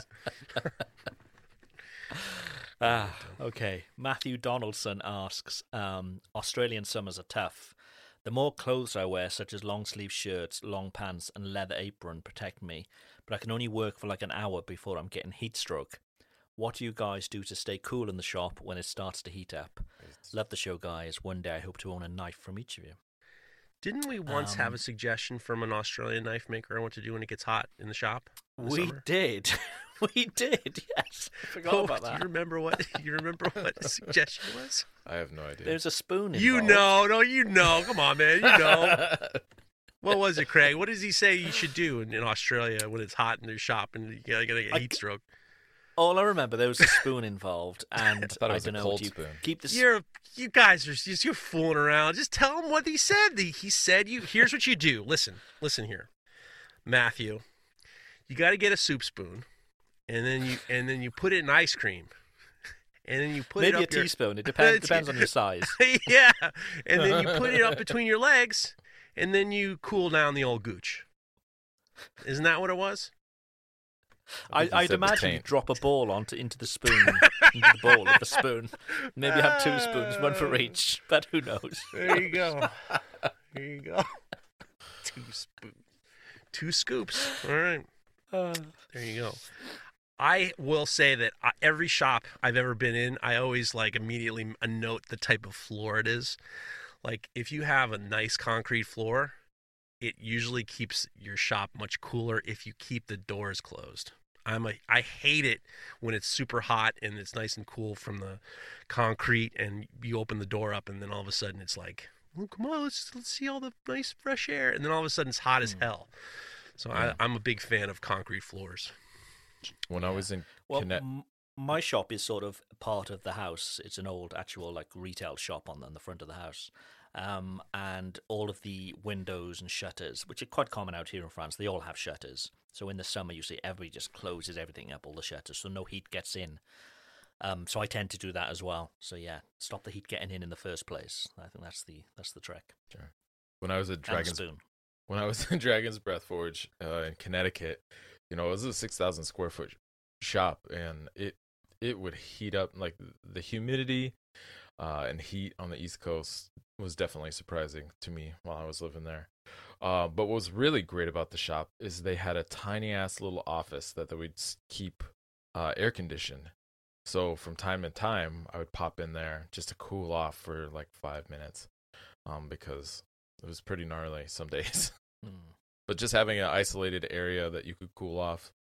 Okay. Matthew Donaldson asks, Australian summers are tough. The more clothes I wear, such as long sleeve shirts, long pants, and leather apron, protect me, but I can only work for like an hour before I'm getting heat stroke. What do you guys do to stay cool in the shop when it starts to heat up? Love the show, guys. One day I hope to own a knife from each of you. Didn't we once have a suggestion from an Australian knife maker on what to do when it gets hot in the shop? We did. We did, yes. I forgot about that. Do you remember what the suggestion was? I have no idea. There's a spoon involved. You know. Come on, man. You know. What was it, Craig? What does he say you should do in Australia when it's hot in their shop and you're going to get heat stroke? All I remember, there was a spoon involved, and I don't know. Cold spoon. Keep the. You guys are you're fooling around. Just tell him what he said. He said here's what you do. Listen here, Matthew. You got to get a soup spoon, and then you put it in ice cream, and then you put maybe it up a teaspoon. It depends on your size. Yeah, and then you put it up between your legs, and then you cool down the old gooch. Isn't that what it was? I'd imagine you drop a ball into the spoon, into the bowl of the spoon. Maybe have 2 spoons, one for each, but who knows? There you go. There you go. 2 scoops. All right. There you go. I will say that every shop I've ever been in, I always immediately note the type of floor it is. Like if you have a nice concrete floor, it usually keeps your shop much cooler if you keep the doors closed. I hate it when it's super hot and it's nice and cool from the concrete, and you open the door up, and then all of a sudden it's like, oh, come on, let's see all the nice fresh air, and then all of a sudden it's hot as hell. So I'm a big fan of concrete floors. When I was in my shop is sort of part of the house. It's an old actual retail shop on the front of the house. And all of the windows and shutters, which are quite common out here in France, they all have shutters. So in the summer, you see everybody just closes everything up, all the shutters, so no heat gets in. So I tend to do that as well. So yeah, stop the heat getting in the first place. I think that's the trick. Sure. When I was at Dragon's Breath Forge in Connecticut, it was a 6,000 square foot shop, and it would heat up. Like the humidity and heat on the East Coast was definitely surprising to me while I was living there. But what was really great about the shop is they had a tiny ass little office that they would keep air conditioned. So from time to time, I would pop in there just to cool off for 5 minutes, because it was pretty gnarly some days. But just having an isolated area that you could cool off,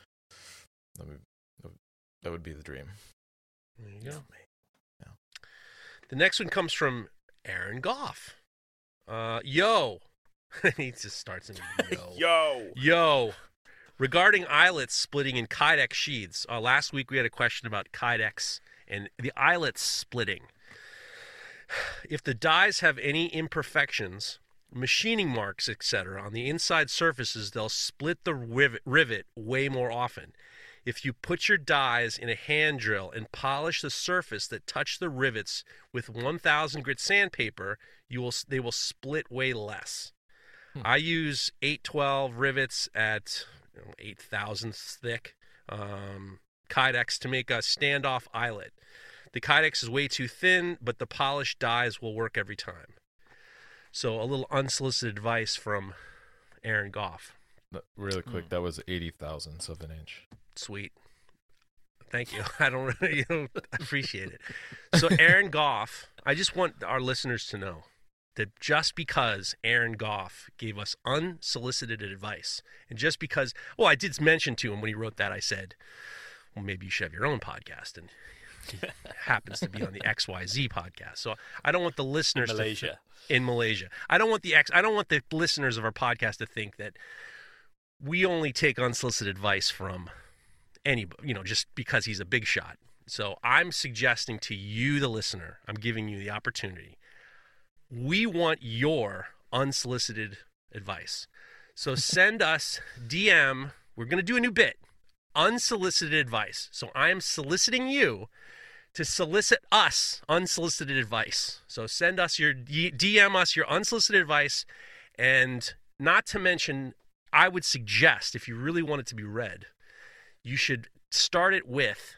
that would be the dream. There you go. Yeah. The next one comes from Aaron Goff. Yo. He just starts in yo. Yo. Regarding eyelets splitting in Kydex sheaths, last week we had a question about Kydex and the eyelets splitting. If the dies have any imperfections, machining marks, etc., on the inside surfaces, they'll split the rivet way more often. If you put your dies in a hand drill and polish the surface that touch the rivets with 1000 grit sandpaper, they will split way less. I use 812 rivets at 8 thousandths thick Kydex to make a standoff eyelet. The Kydex is way too thin, but the polished dies will work every time. So a little unsolicited advice from Aaron Goff. Really quick, that was 80 thousandths of an inch. Sweet. Thank you. I don't really appreciate it. So Aaron Goff, I just want our listeners to know that just because Aaron Goff gave us unsolicited advice, and just because, I did mention to him when he wrote that, I said, well, maybe you should have your own podcast, and he happens to be on the XYZ podcast. So I don't want the listeners in Malaysia. I don't want the listeners of our podcast to think that we only take unsolicited advice from anybody, just because he's a big shot. So I'm suggesting to you, the listener, I'm giving you the opportunity. We want your unsolicited advice. So send us DM. We're going to do a new bit, unsolicited advice. So I am soliciting you to solicit us unsolicited advice. So send us DM us your unsolicited advice. And not to mention, I would suggest, if you really want it to be read, you should start it with,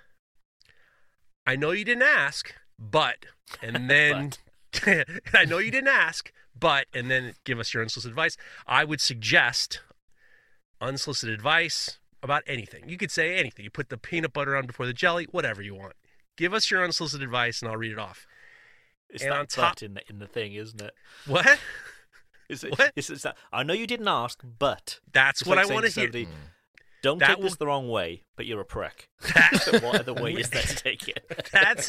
I know you didn't ask, but, and then... I know you didn't ask, but, and then give us your unsolicited advice. I would suggest unsolicited advice about anything. You could say anything. You put the peanut butter on before the jelly, whatever you want. Give us your unsolicited advice, and I'll read it off. It's and that on top in the thing, isn't it? What? What? Is that? I know you didn't ask, but that's what I want to hear. Don't take this the wrong way, but you're a prick. What other way is there to take it?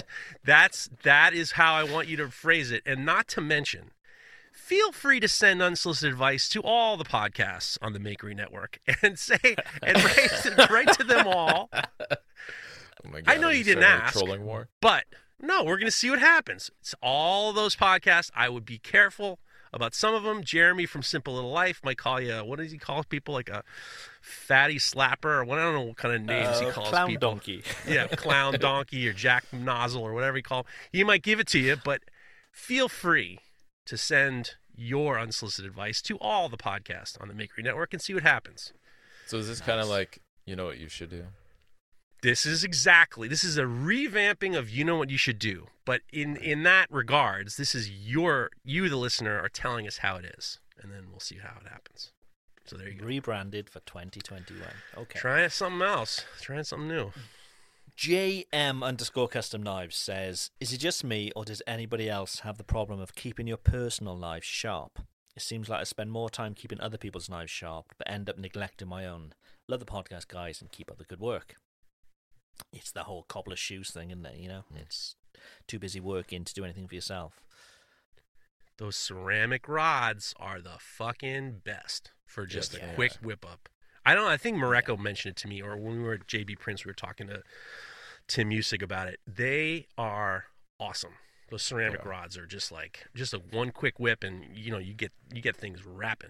That is how I want you to phrase it. And not to mention, feel free to send unsolicited advice to all the podcasts on the Makery Network and write to them all. Oh my God, I know you didn't ask, trolling war? But no, we're going to see what happens. It's all those podcasts. I would be careful about some of them. Jeremy from Simple Little Life might call you, what does he call people, like a fatty slapper, or what, I don't know what kind of names he calls clown people. donkey. Yeah, clown donkey or Jack Nozzle or whatever you call him. He might give it to you, but feel free to send your unsolicited advice to all the podcasts on the Makery Network and see what happens. So is this kind of like, you know what you should do? This is a revamping of you know what you should do. But in that regards, this is you, the listener, are telling us how it is. And then we'll see how it happens. So there you go. Rebranded for 2021. Okay. Trying something else. Trying something new. JM_custom knives says, is it just me or does anybody else have the problem of keeping your personal knives sharp? It seems like I spend more time keeping other people's knives sharp, but end up neglecting my own. Love the podcast, guys, and keep up the good work. It's the whole cobbler shoes thing, isn't it? You know, it's too busy working to do anything for yourself. Those ceramic rods are the fucking best for just a quick whip up. I think Mareko mentioned it to me, or when we were at JB Prince, we were talking to Tim Musick about it. They are awesome. Those ceramic rods are just a one quick whip, and you get things wrapping.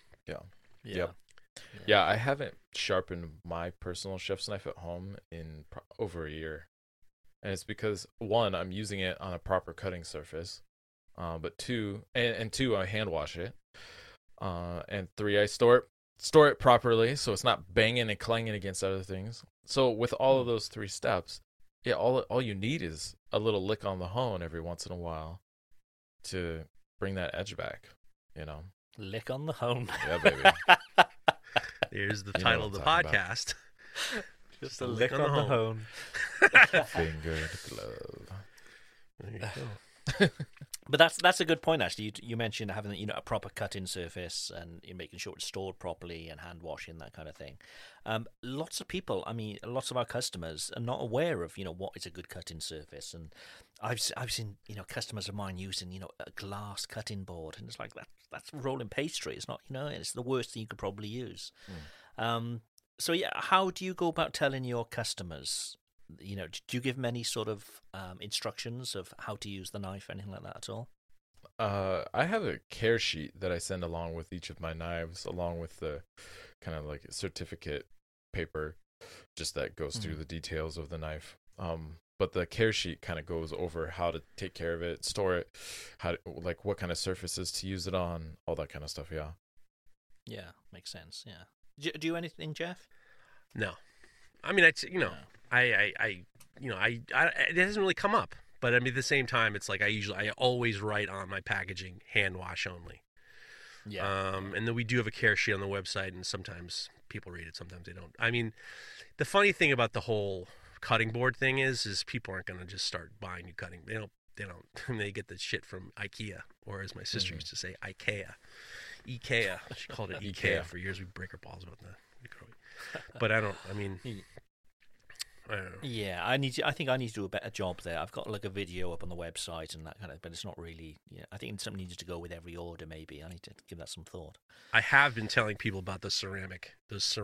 Yeah, I haven't sharpened my personal chef's knife at home in over a year. And it's because, one, I'm using it on a proper cutting surface. But two, I hand wash it. And three, I store it properly so it's not banging and clanging against other things. So with all of those three steps, all you need is a little lick on the hone every once in a while to bring that edge back, Lick on the hone. Yeah, baby. Here's the title of the podcast. Just a lick on the hone. Fingered glove. There you go. But that's a good point, actually. You mentioned having a proper cut-in surface and you're making sure it's stored properly and hand washing, that kind of thing. Lots of people, lots of our customers are not aware of what is a good cut-in surface, and I've seen customers of mine using a glass cutting board, and it's like that's rolling pastry. It's not it's the worst thing you could probably use. So yeah, how do you go about telling your customers? Do you give them any sort of instructions of how to use the knife, anything like that at all? I have a care sheet that I send along with each of my knives, along with the kind of like certificate paper, just that goes through the details of the knife. But the care sheet kind of goes over how to take care of it, store it, what kind of surfaces to use it on, all that kind of stuff. Yeah. Yeah, makes sense. Yeah. Do you anything, Jeff? No, it hasn't really come up, but at the same time, it's like I always write on my packaging, hand wash only. Yeah. And then we do have a care sheet on the website, and sometimes people read it, sometimes they don't. The funny thing about the whole cutting board thing is people aren't going to just start buying new cutting. They don't. They get the shit from IKEA, or as my sister used to say, IKEA. She called it IKEA for years. We break our balls about that. But I don't know. Yeah, I think I need to do a better job there. I've got a video up on the website and that kind of, but it's not really. Yeah, I think something needs to go with every order. Maybe I need to give that some thought. I have been telling people about those ceramic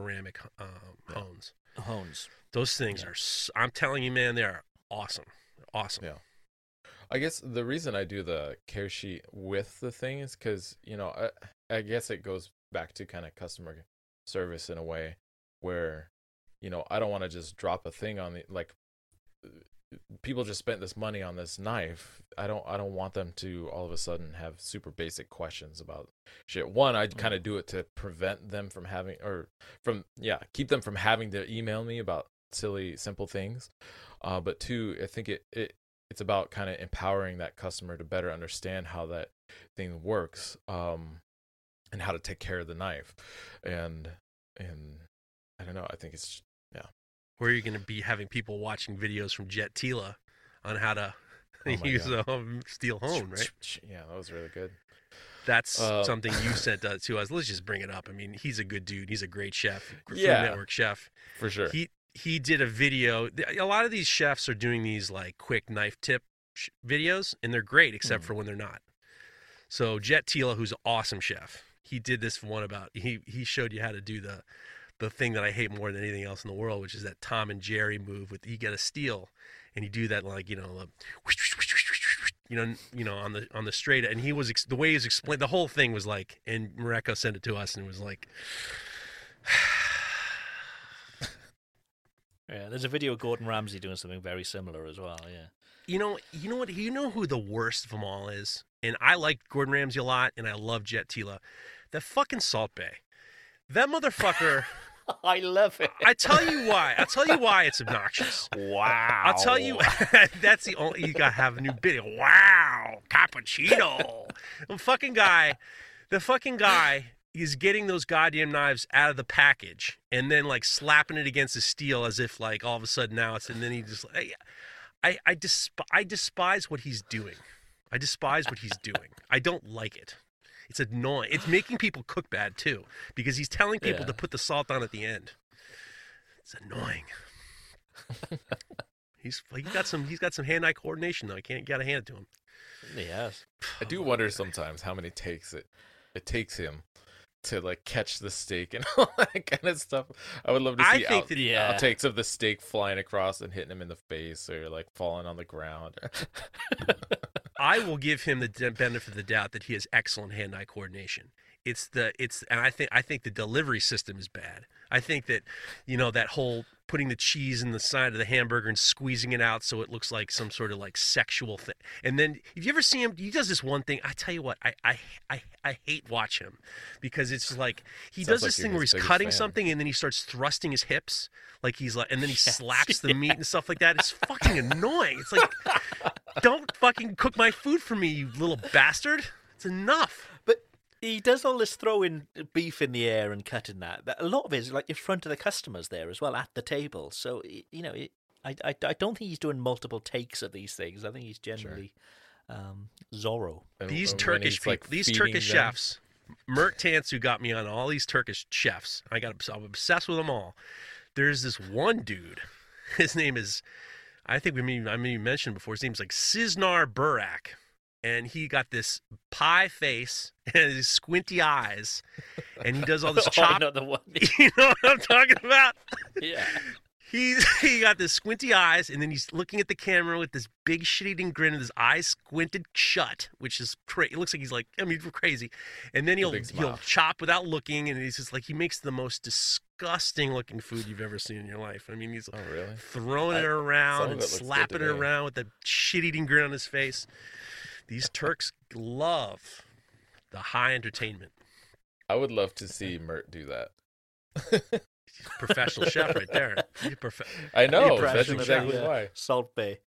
hones. Hones. Those things are. I'm telling you, man, they are awesome. Awesome. Yeah. I guess the reason I do the care sheet with the thing is because I guess it goes back to kind of customer service in a way where I don't want to just drop a thing on people just spent this money on this knife. I don't want them to all of a sudden have super basic questions about shit. One, I kind of do it to prevent them from having keep them from having to email me about silly simple things. But two, I think it's about kind of empowering that customer to better understand how that thing works, and how to take care of the knife. And I don't know, I think it's Where are you going to be having people watching videos from Jet Tila on how to use a steel hone, right? Yeah, that was really good. That's something you said to us. Let's just bring it up. He's a good dude. He's a great chef. Food Network chef. For sure. He did a video. A lot of these chefs are doing these quick knife tip videos, and they're great except for when they're not. So Jet Tila, who's an awesome chef, he did this one about he showed you how to do the thing that I hate more than anything else in the world, which is that Tom and Jerry move with you get a steel and you do that on the straight, and he was the way he was explained, the whole thing was and Mareko sent it to us and it was Yeah, there's a video of Gordon Ramsay doing something very similar as well. Yeah. You know what? You know who the worst of them all is? And I like Gordon Ramsay a lot, and I love Jet Tila. That fucking Salt Bay. That motherfucker. I love it. I tell you why. I'll tell you why it's obnoxious. Wow. I'll tell you. That's the only. You gotta have a new video. Wow, cappuccino. The fucking guy is getting those goddamn knives out of the package and then like slapping it against the steel as if like all of a sudden now it's, and then he just I despise what he's doing. I despise what he's doing. I don't like it. It's annoying. It's making people cook bad too because he's telling people to put the salt on at the end. It's annoying. He's got some hand-eye coordination though. Gotta hand it to him. Yes. I do wonder sometimes how many takes it takes him to like catch the steak and all that kind of stuff. I would love to see outtakes of the steak flying across and hitting him in the face or like falling on the ground. I will give him the benefit of the doubt that he has excellent hand-eye coordination. And I think the delivery system is bad. I think that, that whole putting the cheese in the side of the hamburger and squeezing it out so it looks like some sort of like sexual thing. And then if you ever see him, he does this one thing. I tell you what, I hate watch him because it's like he does this thing where he's cutting something and then he starts thrusting his hips like he's like, and then he slaps the meat and stuff like that. It's fucking annoying. It's like, don't fucking cook my food for me, you little bastard. It's enough. But he does all this throwing beef in the air and cutting that. But a lot of it is like in front of the customers there as well at the table. So, I don't think he's doing multiple takes of these things. I think he's generally Zorro. These Turkish people, these Turkish chefs, Mert Tansu got me on all these Turkish chefs. I'm obsessed with them all. There's this one dude. His name is, I mentioned before, his name's like Siznar Burak. And he got this pie face and his squinty eyes, and he does all this chop. Another one. You know what I'm talking about? Yeah. He got this squinty eyes, and then he's looking at the camera with this big shit-eating grin with his eyes squinted shut, which is crazy. It looks like he's like, crazy. And then he'll chop without looking, and he's just like, he makes the most disgusting-looking food you've ever seen in your life. I mean, he's really? throwing it around and slapping it around with the shit-eating grin on his face. These Turks love the high entertainment. I would love to see Mert do that. Professional chef right there. I know. That's exactly why. Salt Bay.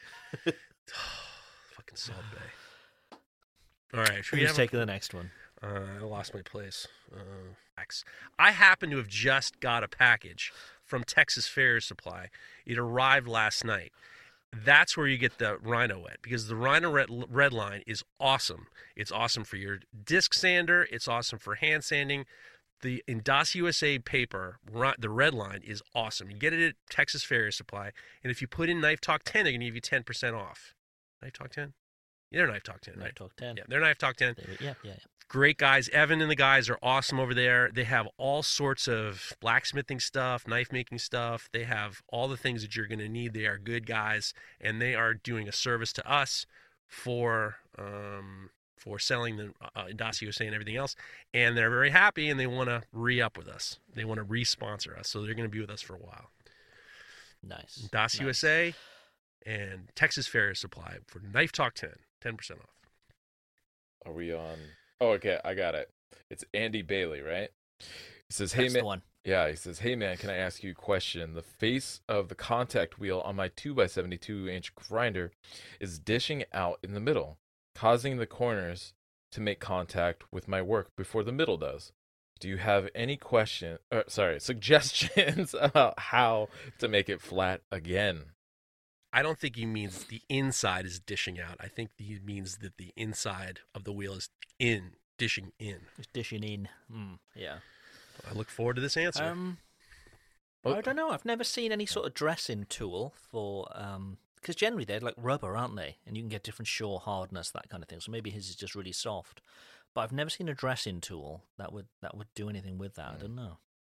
Fucking Salt Bay. All right. Who's taking the next one? I lost my place. I happen to have just got a package from Texas Fair Supply. It arrived last night. That's where you get the Rhino Wet, because the Rhino Red line is awesome. It's awesome for your disc sander. It's awesome for hand sanding. The Indas USA paper, the red line, is awesome. You get it at Texas Fair Supply, and if you put in Knife Talk 10, they're going to give you 10% off. Knife Talk 10? Yeah, they're Knife Talk 10, right? Knife Talk 10. Yeah, they're Knife Talk 10. Yeah. Great guys. Evan and the guys are awesome over there. They have all sorts of blacksmithing stuff, knife making stuff. They have all the things that you're going to need. They are good guys, and they are doing a service to us for selling the Indas USA and everything else. And they're very happy, and they want to re-up with us. They want to re-sponsor us, so they're going to be with us for a while. Nice. Indas USA and Texas Fair Supply for Knife Talk 10, 10% off. Are we on? Oh, okay, I got it. It's Andy Bailey, right? He says, "Hey man." The one. Yeah, he says, "Hey man, can I ask you a question? The face of the contact wheel on my 2x72-inch grinder is dishing out in the middle, causing the corners to make contact with my work before the middle does. Do you have any suggestions about how to make it flat again?" I don't think he means the inside is dishing out. I think he means that the inside of the wheel is dishing in. It's dishing in. Yeah. I look forward to this answer. I don't know. I've never seen any sort of dressing tool for, because generally they're like rubber, aren't they? And you can get different shore hardness, that kind of thing. So maybe his is just really soft. But I've never seen a dressing tool that would do anything with that. I don't know.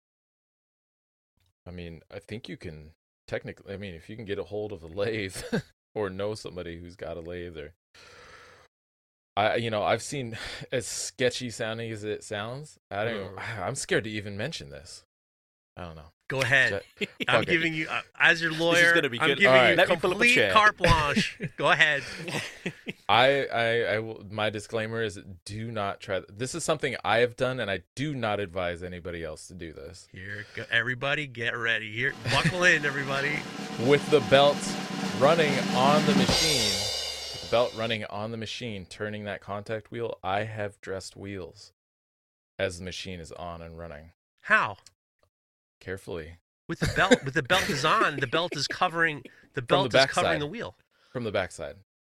I mean, I think you can technically. I mean, if you can get a hold of a lathe or know somebody who's got a lathe, or I've seen, as sketchy sounding as it sounds, I'm scared to even mention this. I don't know. Go ahead. I'm Fuck it. giving you, as your lawyer, gonna be I'm good. giving All right. you Let me pull up a complete chair. carte blanche. Go ahead. I will, my disclaimer is do not try. This is something I have done, and I do not advise anybody else to do this. Here, everybody, get ready. Here, buckle in, everybody. With the belt running on the machine, turning that contact wheel, I have dressed wheels as the machine is on and running. How? Carefully. With the belt. With the belt is on. The belt is covering. The belt is backside. covering the wheel. From the backside.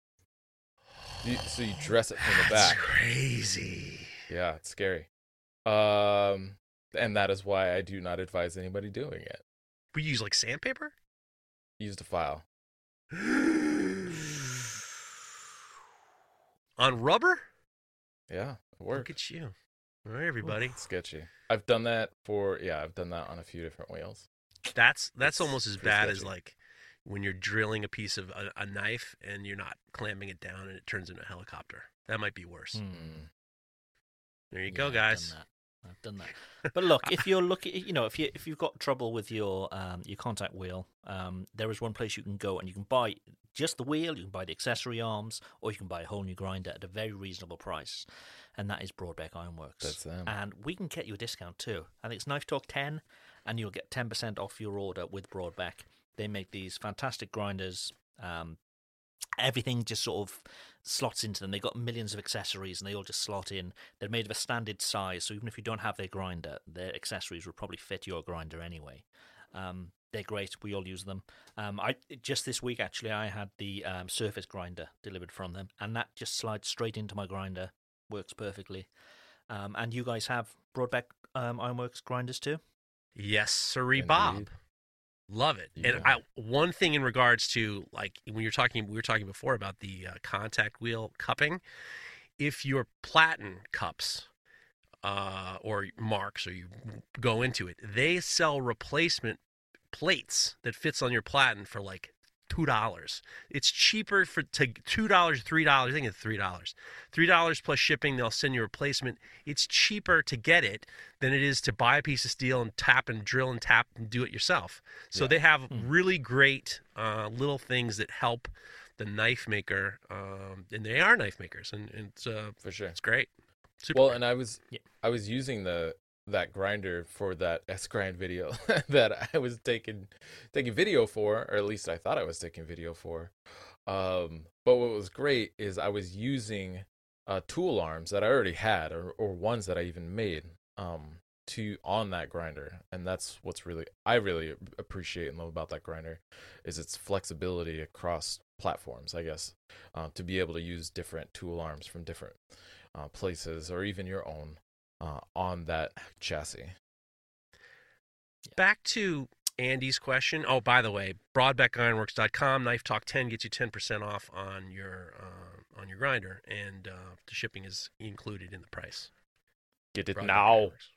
So you dress it from the That's back. crazy. Yeah, it's scary. And that is why I do not advise anybody doing it. We use like sandpaper. Used a file. On rubber. Yeah, it Look worked. at you. All right, everybody. Sketchy. I've done that on a few different wheels. That's It's almost as pretty bad as sketchy. like when you're drilling a piece of a knife and you're not clamping it down and it turns into a helicopter. That might be worse. Mm. There you go, Yeah, guys. I've done that. But look, if you're looking, if you've got trouble with your contact wheel, there is one place you can go and you can buy just the wheel. You can buy the accessory arms, or you can buy a whole new grinder at a very reasonable price, and that is Broadbeck Ironworks. That's them. And we can get you a discount too. I think it's Knife Talk 10, and you'll get 10% off your order with Broadbeck. They make these fantastic grinders. Everything just sort of slots into them. They've got millions of accessories and they all just slot in. They're made of a standard size, so even if you don't have their grinder, their accessories will probably fit your grinder anyway. They're great. We all use them. Just this week, actually, I had the surface grinder delivered from them, and that just slides straight into my grinder. Works perfectly. And you guys have Broadbeck Ironworks grinders too? Yes, sirree, Indeed. Bob. Love it. And Yeah. one thing in regards to like when we were talking before about the contact wheel cupping. If your platen cups or marks, or you go into it, they sell replacement plates that fits on your platen for like $2. It's cheaper to $2, $3. I think it's $3 plus shipping. They'll send you a replacement. It's cheaper to get it than it is to buy a piece of steel and tap and drill and tap and do it yourself. So Yeah. they have really great little things that help the knife maker, and they are knife makers, and it's For sure. it's great. Super Well, great. and I was using that grinder for that S-grind video that I was taking video for, or at least I thought I was taking video for. But what was great is I was using tool arms that I already had, or ones that I even made on that grinder, and that's what's I really appreciate and love about that grinder is its flexibility across platforms, I guess, to be able to use different tool arms from different places, or even your own on that chassis. Back to Andy's question. Oh, by the way, BroadbeckIronworks.com, Knife Talk 10 gets you 10% off on your grinder, and the shipping is included in the price. Get it Broadbeck now. Ironworks.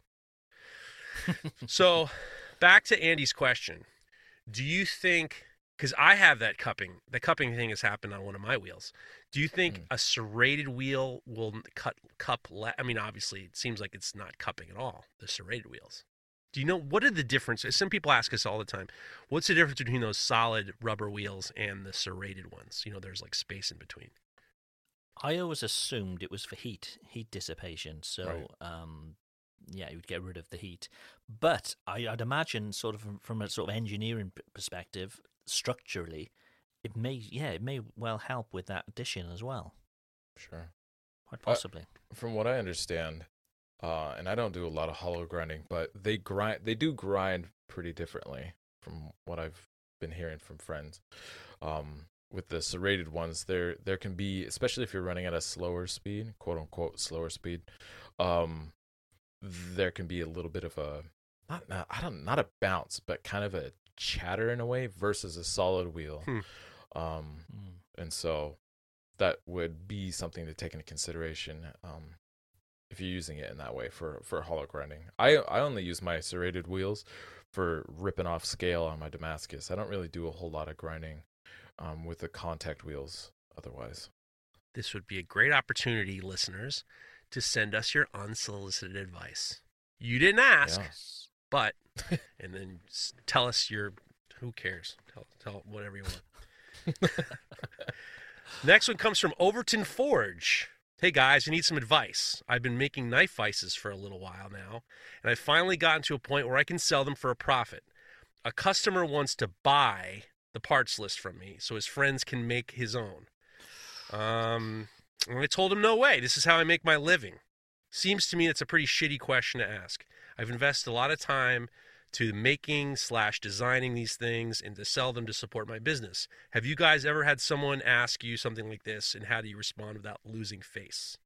So, back to Andy's question. Do you think, because I have that cupping thing has happened on one of my wheels. Do you think a serrated wheel will cup less? I mean, obviously, it seems like it's not cupping at all, the serrated wheels. Do you know, what are the differences? Some people ask us all the time, what's the difference between those solid rubber wheels and the serrated ones? You know, there's like space in between. I always assumed it was for heat dissipation. So, Right. Yeah, you would get rid of the heat. But I'd imagine, sort of from a sort of engineering perspective, structurally, it may well help with that addition as well. Sure. Quite possibly. From what I understand, and I don't do a lot of hollow grinding, but they do grind pretty differently from what I've been hearing from friends. With the serrated ones, there can be, especially if you're running at a slower speed, quote unquote slower speed, there can be a little bit of a not a bounce, but kind of a chatter in a way versus a solid wheel. And so that would be something to take into consideration if you're using it in that way for hollow grinding. I only use my serrated wheels for ripping off scale on my Damascus. I don't really do a whole lot of grinding with the contact wheels otherwise. This would be a great opportunity, listeners, to send us your unsolicited advice. You didn't ask. Yeah. but, and then tell us who cares? Tell whatever you want. Next one comes from Overton Forge. Hey guys, I need some advice. I've been making knife vices for a little while now, and I've finally gotten to a point where I can sell them for a profit. A customer wants to buy the parts list from me so his friends can make his own. And I told him, no way, this is how I make my living. Seems to me it's a pretty shitty question to ask. I've invested a lot of time to making/designing these things and to sell them to support my business. Have you guys ever had someone ask you something like this, and how do you respond without losing face?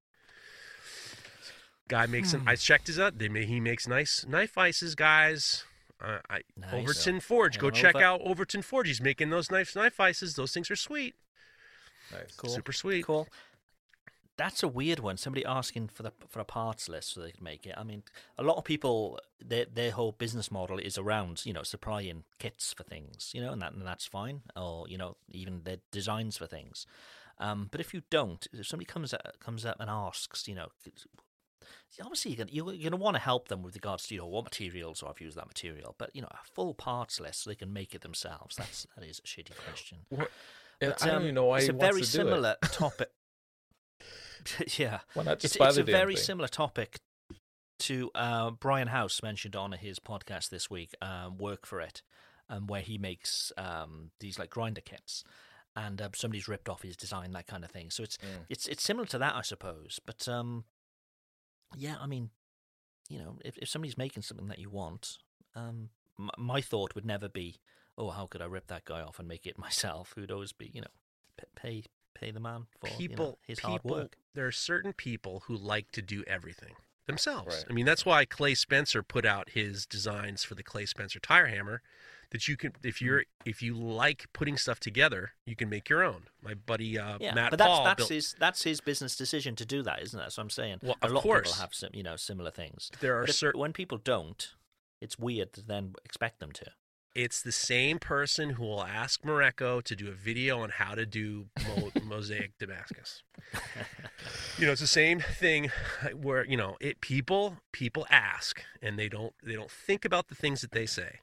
Guy makes I checked his out. He makes nice knife vices, guys. Nice. Overton Forge. Go check out Overton Forge. He's making those knife vices. Those things are sweet. Nice. Cool. Super sweet. Cool. That's a weird one. Somebody asking for a parts list so they can make it. I mean, a lot of people, their whole business model is around, supplying kits for things, and that's fine, or even their designs for things. But if you don't, if somebody comes up and asks, obviously you're going to want to help them with regards to what materials, or I've used that material. But a full parts list so they can make it themselves. That is a shitty question. But, I don't even know why it's he a wants very to do similar it. topic. Yeah, why not just it's buy a the damn very thing? similar topic to Brian House mentioned on his podcast this week, Work for It, where he makes these like grinder kits, and somebody's ripped off his design, that kind of thing. So it's similar to that, I suppose. But yeah, I mean, if somebody's making something that you want, my thought would never be, oh, how could I rip that guy off and make it myself? It would always be, pay the man for his hard work. There are certain people who like to do everything themselves. Right. I mean, that's why Clay Spencer put out his designs for the Clay Spencer tire hammer. That you can, if you like putting stuff together, you can make your own. My buddy Matt but Paul that's his business decision to do that, isn't it? That's what I'm saying. Well, a of lot course. of people have similar things. There are when people don't, it's weird to then expect them to. It's the same person who will ask Mareko to do a video on how to do mosaic Damascus. It's the same thing where people ask and they don't think about the things that they say.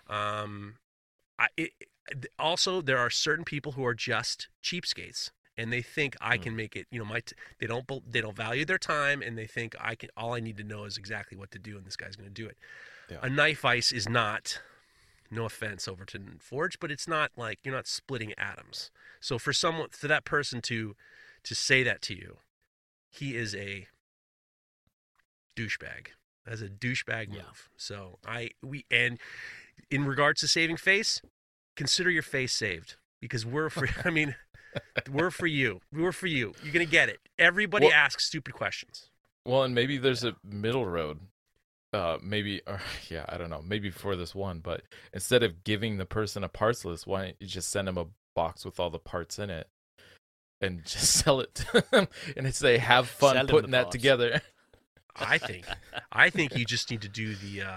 Also, there are certain people who are just cheapskates, and they think I can make it. They don't value their time, and they think all I need to know is exactly what to do, and this guy's going to do it. Yeah. A knife vice is not. No offense, Overton Forge, but it's not like you're not splitting atoms. So for that person to say that to you, he is a douchebag. That's a douchebag move. Yeah. So and in regards to saving face, consider your face saved, because we're for we're for you. We're for you. You're gonna get it. Everybody asks stupid questions. Well, and maybe there's a middle road. I don't know, maybe for this one, but instead of giving the person a parts list, why don't you just send them a box with all the parts in it and just sell it to them and say, have fun putting that together. I think you just need to do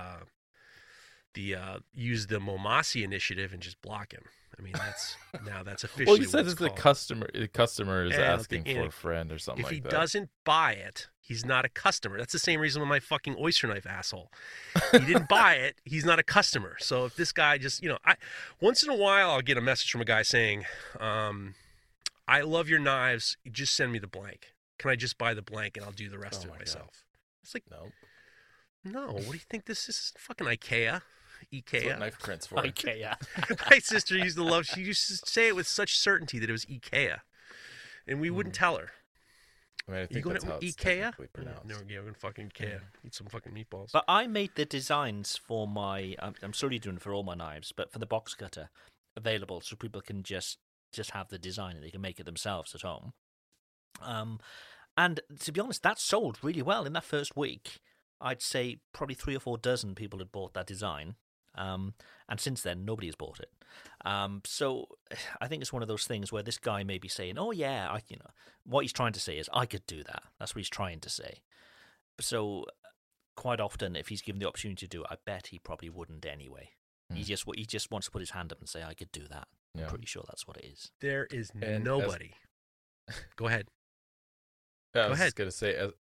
use the Momasi initiative and just block him. I mean, that's officially. Well, you said it's the customer is asking for a friend or something like that. If he doesn't buy it, he's not a customer. That's the same reason with my fucking oyster knife asshole. He didn't buy it. He's not a customer. So if this guy just, once in a while I'll get a message from a guy saying, I love your knives. Just send me the blank. Can I just buy the blank and I'll do the rest of it myself? God. It's like, no. What do you think this is? Fucking IKEA. That's what knife prints for. IKEA. My sister used to love. She used to say it with such certainty that it was IKEA, and we wouldn't tell her. I mean, I think that's how it's IKEA? pronounced. No, we're going to fucking IKEA. Eat some fucking meatballs. But I made the designs for my. I'm slowly doing it for all my knives, but for the box cutter, available so people can just have the design and they can make it themselves at home. And to be honest, that sold really well in that first week. I'd say probably 3 or 4 dozen people had bought that design. And since then, nobody has bought it. So I think it's one of those things where this guy may be saying, "Oh yeah, what he's trying to say is I could do that." That's what he's trying to say. So quite often, if he's given the opportunity to do it, I bet he probably wouldn't anyway. He just wants to put his hand up and say, "I could do that." Yeah. I'm pretty sure that's what it is. There is nobody. Go ahead. I was just gonna say,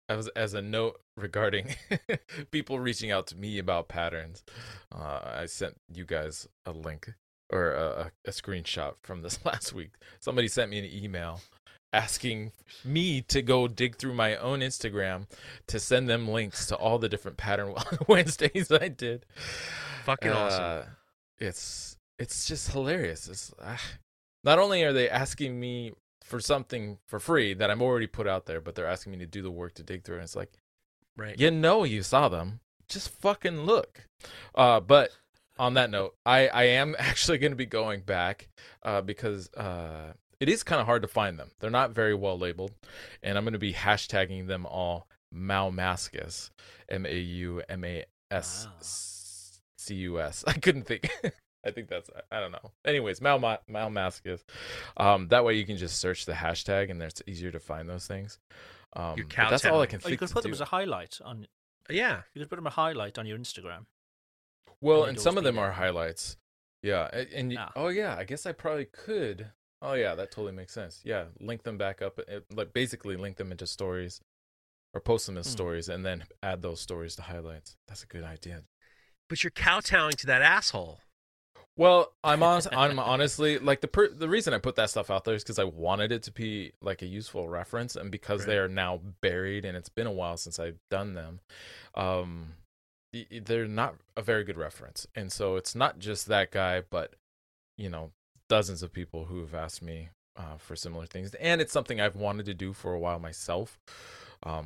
as a note regarding people reaching out to me about patterns, I sent you guys a link or a screenshot from this last week. Somebody sent me an email asking me to go dig through my own Instagram to send them links to all the different Pattern Wednesdays I did. Fucking awesome. It's just hilarious. It's not only are they asking me for something for free that I'm already put out there, but they're asking me to do the work to dig through. And it's like, right. You saw them. Just fucking look. But on that note, I am actually going to be going back because it is kind of hard to find them. They're not very well labeled. And I'm going to be hashtagging them all Maumascus. Maumascus. I couldn't think. I think that's, I don't know. Anyways, Maumascus. That way you can just search the hashtag and it's easier to find those things. That's all I can think. You could put them as a highlight on. Yeah, you could put them a highlight on your Instagram. Well, and some of them are highlights. Yeah, and oh yeah, I guess I probably could. Oh yeah, that totally makes sense. Yeah, link them back up, like basically link them into stories, or post them as stories, and then add those stories to highlights. That's a good idea. But you're kowtowing to that asshole. Well, I'm honestly like the reason I put that stuff out there is because I wanted it to be like a useful reference, and because they are now buried, and it's been a while since I've done them. They're not a very good reference, and so it's not just that guy, but dozens of people who have asked me for similar things, and it's something I've wanted to do for a while myself. But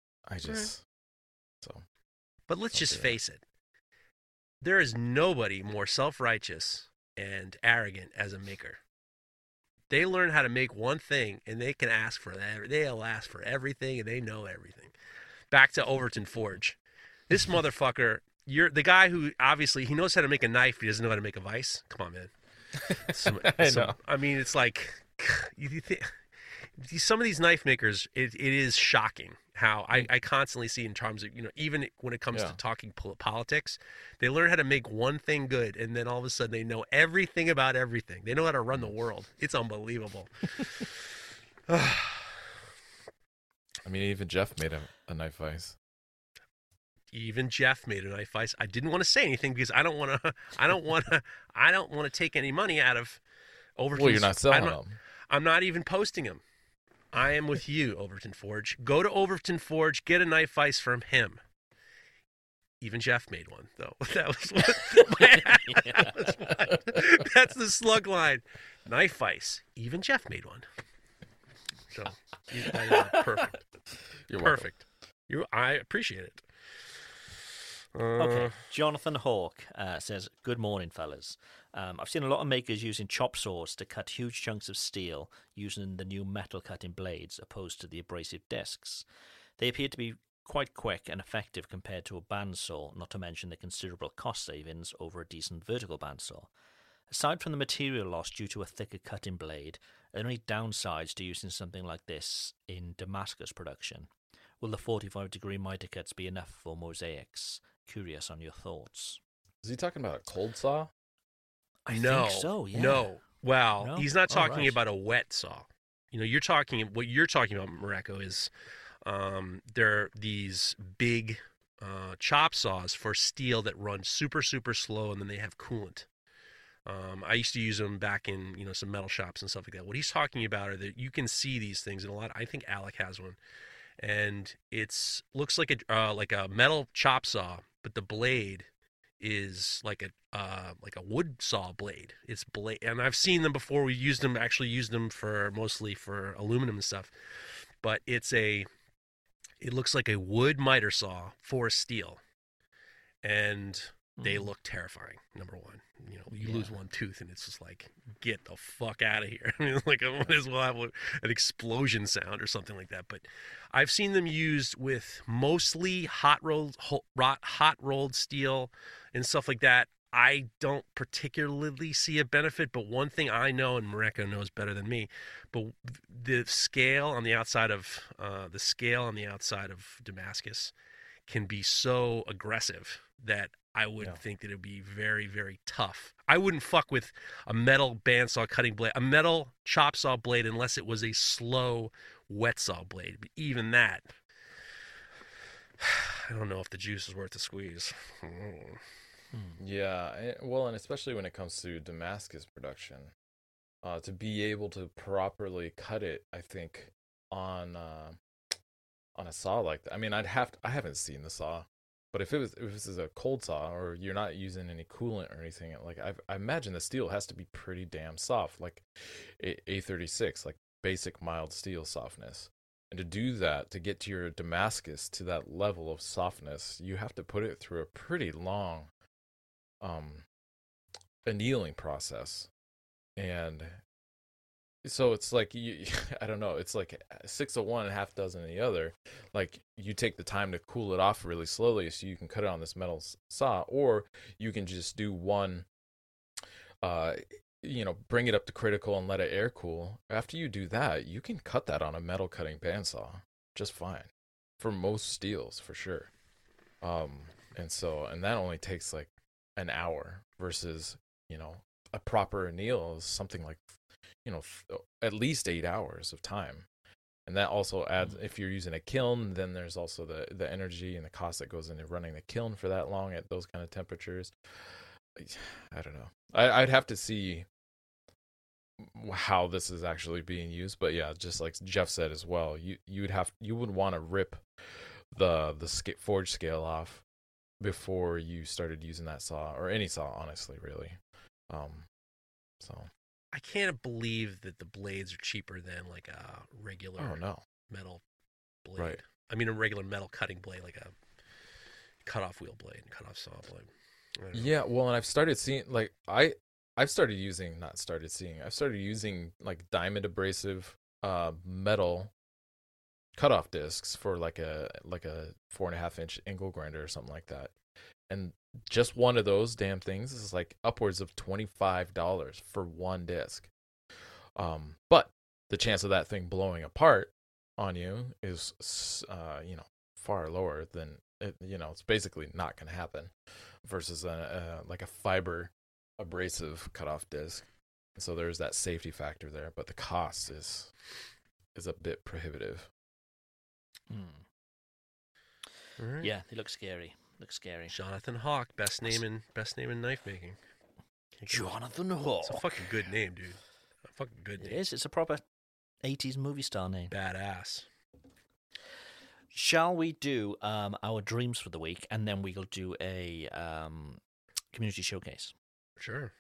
let's just face it. There is nobody more self-righteous and arrogant as a maker. They learn how to make one thing, and they can ask for that. They'll ask for everything, and they know everything. Back to Overton Forge. This motherfucker, you're the guy who obviously he knows how to make a knife, but he doesn't know how to make a vise. Come on, man. I know. I mean, it's like some of these knife makers. It is shocking how I constantly see in terms of even when it comes to talking politics, they learn how to make one thing good, and then all of a sudden they know everything about everything. They know how to run the world. It's unbelievable. I mean, even Jeff made a knife vise. Even Jeff made a knife vise. I didn't want to say anything because I don't want to take any money out of Overton's. Well, you're not selling them. I'm not even posting them. I am with you, Overton Forge. Go to Overton Forge, get a knife vise from him. Even Jeff made one, though. That's the slug line. Knife vise. Even Jeff made one. So, perfect. You're perfect. I appreciate it. Okay, Jonathan Hawke says, "Good morning, fellas. I've seen a lot of makers using chop saws to cut huge chunks of steel using the new metal cutting blades opposed to the abrasive discs. They appear to be quite quick and effective compared to a bandsaw, not to mention the considerable cost savings over a decent vertical bandsaw. Aside from the material loss due to a thicker cutting blade, are there any downsides to using something like this in Damascus production? Will the 45-degree miter cuts be enough for mosaics? Curious on your thoughts." Is he talking about a cold saw? I think so, yeah. No. Well, No? he's not talking right. about a wet saw. What you're talking about, Mareko, is there are these big chop saws for steel that run super, super slow, and then they have coolant. I used to use them back in some metal shops and stuff like that. What he's talking about are that you can see these things in a lot. I think Alec has one, and looks like a metal chop saw, but the blade is like a wood saw blade. It's blade, and I've seen them before. We used them mostly for aluminum and stuff, but it looks like a wood miter saw for steel, and they look terrifying. Number one, you lose one tooth, and it's just like, get the fuck out of here. I mean, like, I might as well have an explosion sound or something like that. But I've seen them used with mostly hot rolled steel and stuff like that. I don't particularly see a benefit, but one thing I know, and Mareko knows better than me, but the scale on the outside of Damascus can be so aggressive that I would think that it would be very, very tough. I wouldn't fuck with a metal bandsaw cutting blade, a metal chop saw blade, unless it was a slow wet saw blade. But even that, I don't know if the juice is worth the squeeze. Yeah, well, and especially when it comes to Damascus production, to be able to properly cut it, I think on a saw like that. I mean, I haven't seen the saw, but if this is a cold saw or you're not using any coolant or anything, like I imagine the steel has to be pretty damn soft, like A36, like basic mild steel softness. And to do that, to get to your Damascus to that level of softness, you have to put it through a pretty long annealing process. And so it's like I don't know, it's like 6 of one and half dozen of the other. Like you take the time to cool it off really slowly so you can cut it on this metal saw, or you can just do one bring it up to critical and let it air cool. After you do that, you can cut that on a metal cutting bandsaw just fine for most steels, for sure. And that only takes like an hour versus, a proper anneal is something like, at least 8 hours of time. And that also adds, if you're using a kiln, then there's also the energy and the cost that goes into running the kiln for that long at those kind of temperatures. I don't know. I'd have to see how this is actually being used, but yeah, just like Jeff said as well, you would want to rip the forge scale off before you started using that saw, or any saw, honestly, really. So I can't believe that the blades are cheaper than like a regular metal blade. Right. I mean, a regular metal cutting blade, like a cutoff wheel blade, cutoff saw blade. Yeah, well, and I've started seeing, like, I've started using like diamond abrasive metal cutoff discs for like a 4.5-inch angle grinder or something like that. And just one of those damn things is like upwards of $25 for one disc. But the chance of that thing blowing apart on you is far lower than it's basically not going to happen versus like a fiber abrasive cutoff disc. So there's that safety factor there, but the cost is a bit prohibitive. Right. Yeah, they look scary. Jonathan Hawk, best name in knife making. Jonathan Hawk. It's a fucking good name, dude. A fucking good name. It is. It's a proper 80s movie star name. Badass. Shall we do our dreams for the week, and then we'll do a community showcase? Sure.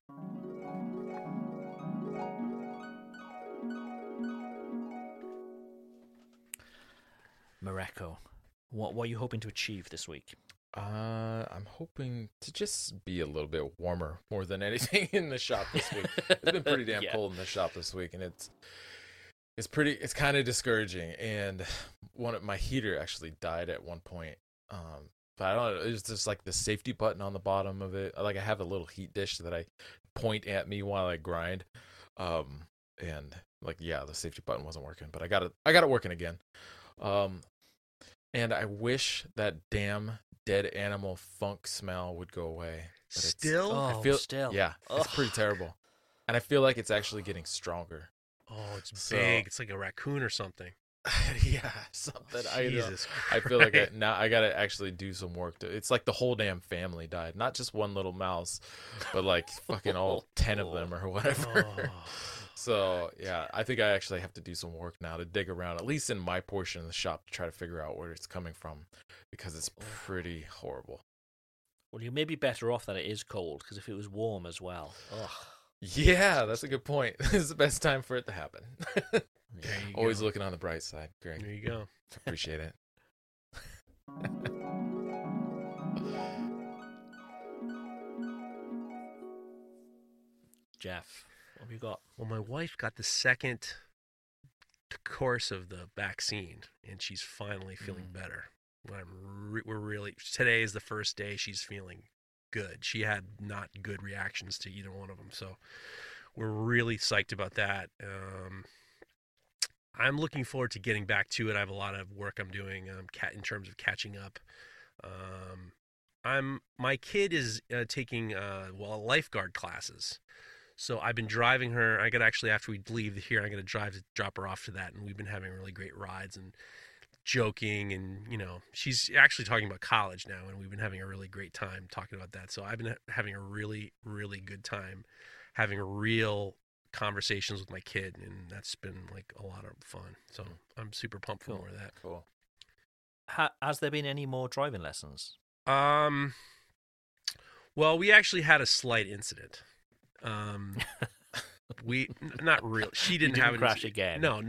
Mareko, what are you hoping to achieve this week? I'm hoping to just be a little bit warmer more than anything in the shop this week. It's been pretty damn cold in the shop this week, and it's kind of discouraging. And my heater actually died at one point. But I don't know, it's just like the safety button on the bottom of it. Like I have a little heat dish that I point at me while I grind. And like, yeah, the safety button wasn't working, but I got it working again. And I wish that damn dead animal funk smell would go away. But Still? Still. Yeah, it's pretty terrible. And I feel like it's actually getting stronger. Oh, it's big. It's like a raccoon or something. Yeah, something. Jesus I feel like I gotta actually do some work. It's like the whole damn family died, not just one little mouse, but like fucking all 10 of them or whatever. Oh. So yeah, I think I actually have to do some work now to dig around, at least in my portion of the shop, to try to figure out where it's coming from, because it's pretty horrible. Well, you may be better off that it is cold, because if it was warm as well. Ugh. Yeah, that's a good point. This is the best time for it to happen. Always go. looking on the bright side, Greg. There you go. Appreciate it. Jeff, what have you got? Well, my wife got the second course of the vaccine, and she's finally feeling better. Today is the first day she's feeling good. She had not good reactions to either one of them, so we're really psyched about that. I'm looking forward to getting back to it. I have a lot of work I'm doing in terms of catching up. My kid is taking lifeguard classes. So I've been driving her. After we leave here, I'm going to drive to drop her off to that. And we've been having really great rides and joking, and she's actually talking about college now, and we've been having a really great time talking about that. So I've been having a really, really good time having real conversations with my kid, and that's been like a lot of fun. So I'm super pumped for more of that. Cool. Has there been any more driving lessons? Well, we actually had a slight incident. We not real. She didn't have crash again. No.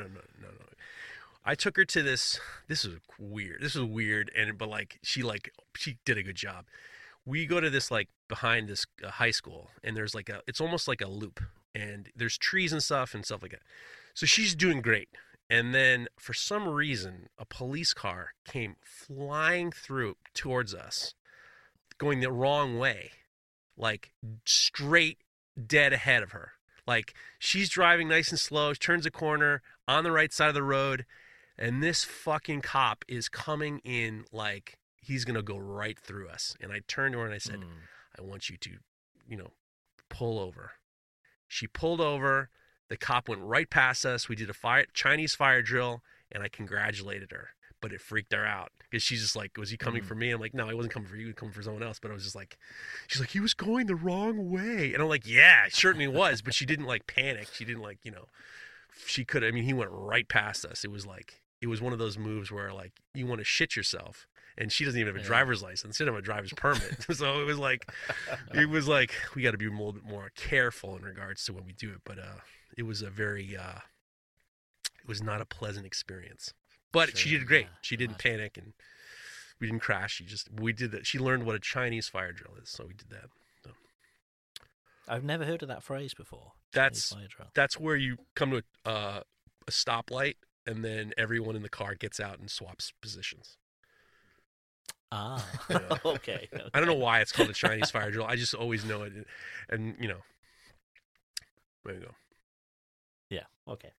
I took her to this. This was weird. But she did a good job. We go to this behind this high school, and there's it's almost like a loop, and there's trees and stuff like that. So she's doing great. And then for some reason, a police car came flying through towards us, going the wrong way, straight dead ahead of her. She's driving nice and slow, turns a corner on the right side of the road, and this fucking cop is coming in he's going to go right through us. And I turned to her and I said, I want you to, pull over. She pulled over. The cop went right past us. We did a Chinese fire drill, and I congratulated her. But it freaked her out because she's just was he coming for me? I'm like, no, he wasn't coming for you. He was coming for someone else. But I was just she's like, he was going the wrong way. And I'm like, yeah, it certainly was. But she didn't panic. She didn't she could. I mean, he went right past us. It was one of those moves where you want to shit yourself. And she doesn't even have a driver's license. She doesn't have a driver's permit. So it was we got to be a little bit more careful in regards to when we do it. But it was it was not a pleasant experience. But she did great. She didn't panic, and we didn't crash. We did that. She learned what a Chinese fire drill is, so we did that. So. I've never heard of that phrase before. That's where you come to a stoplight, and then everyone in the car gets out and swaps positions. Ah, Yeah. okay. I don't know why it's called a Chinese fire drill. I just always know it, and there you go. Yeah. Okay.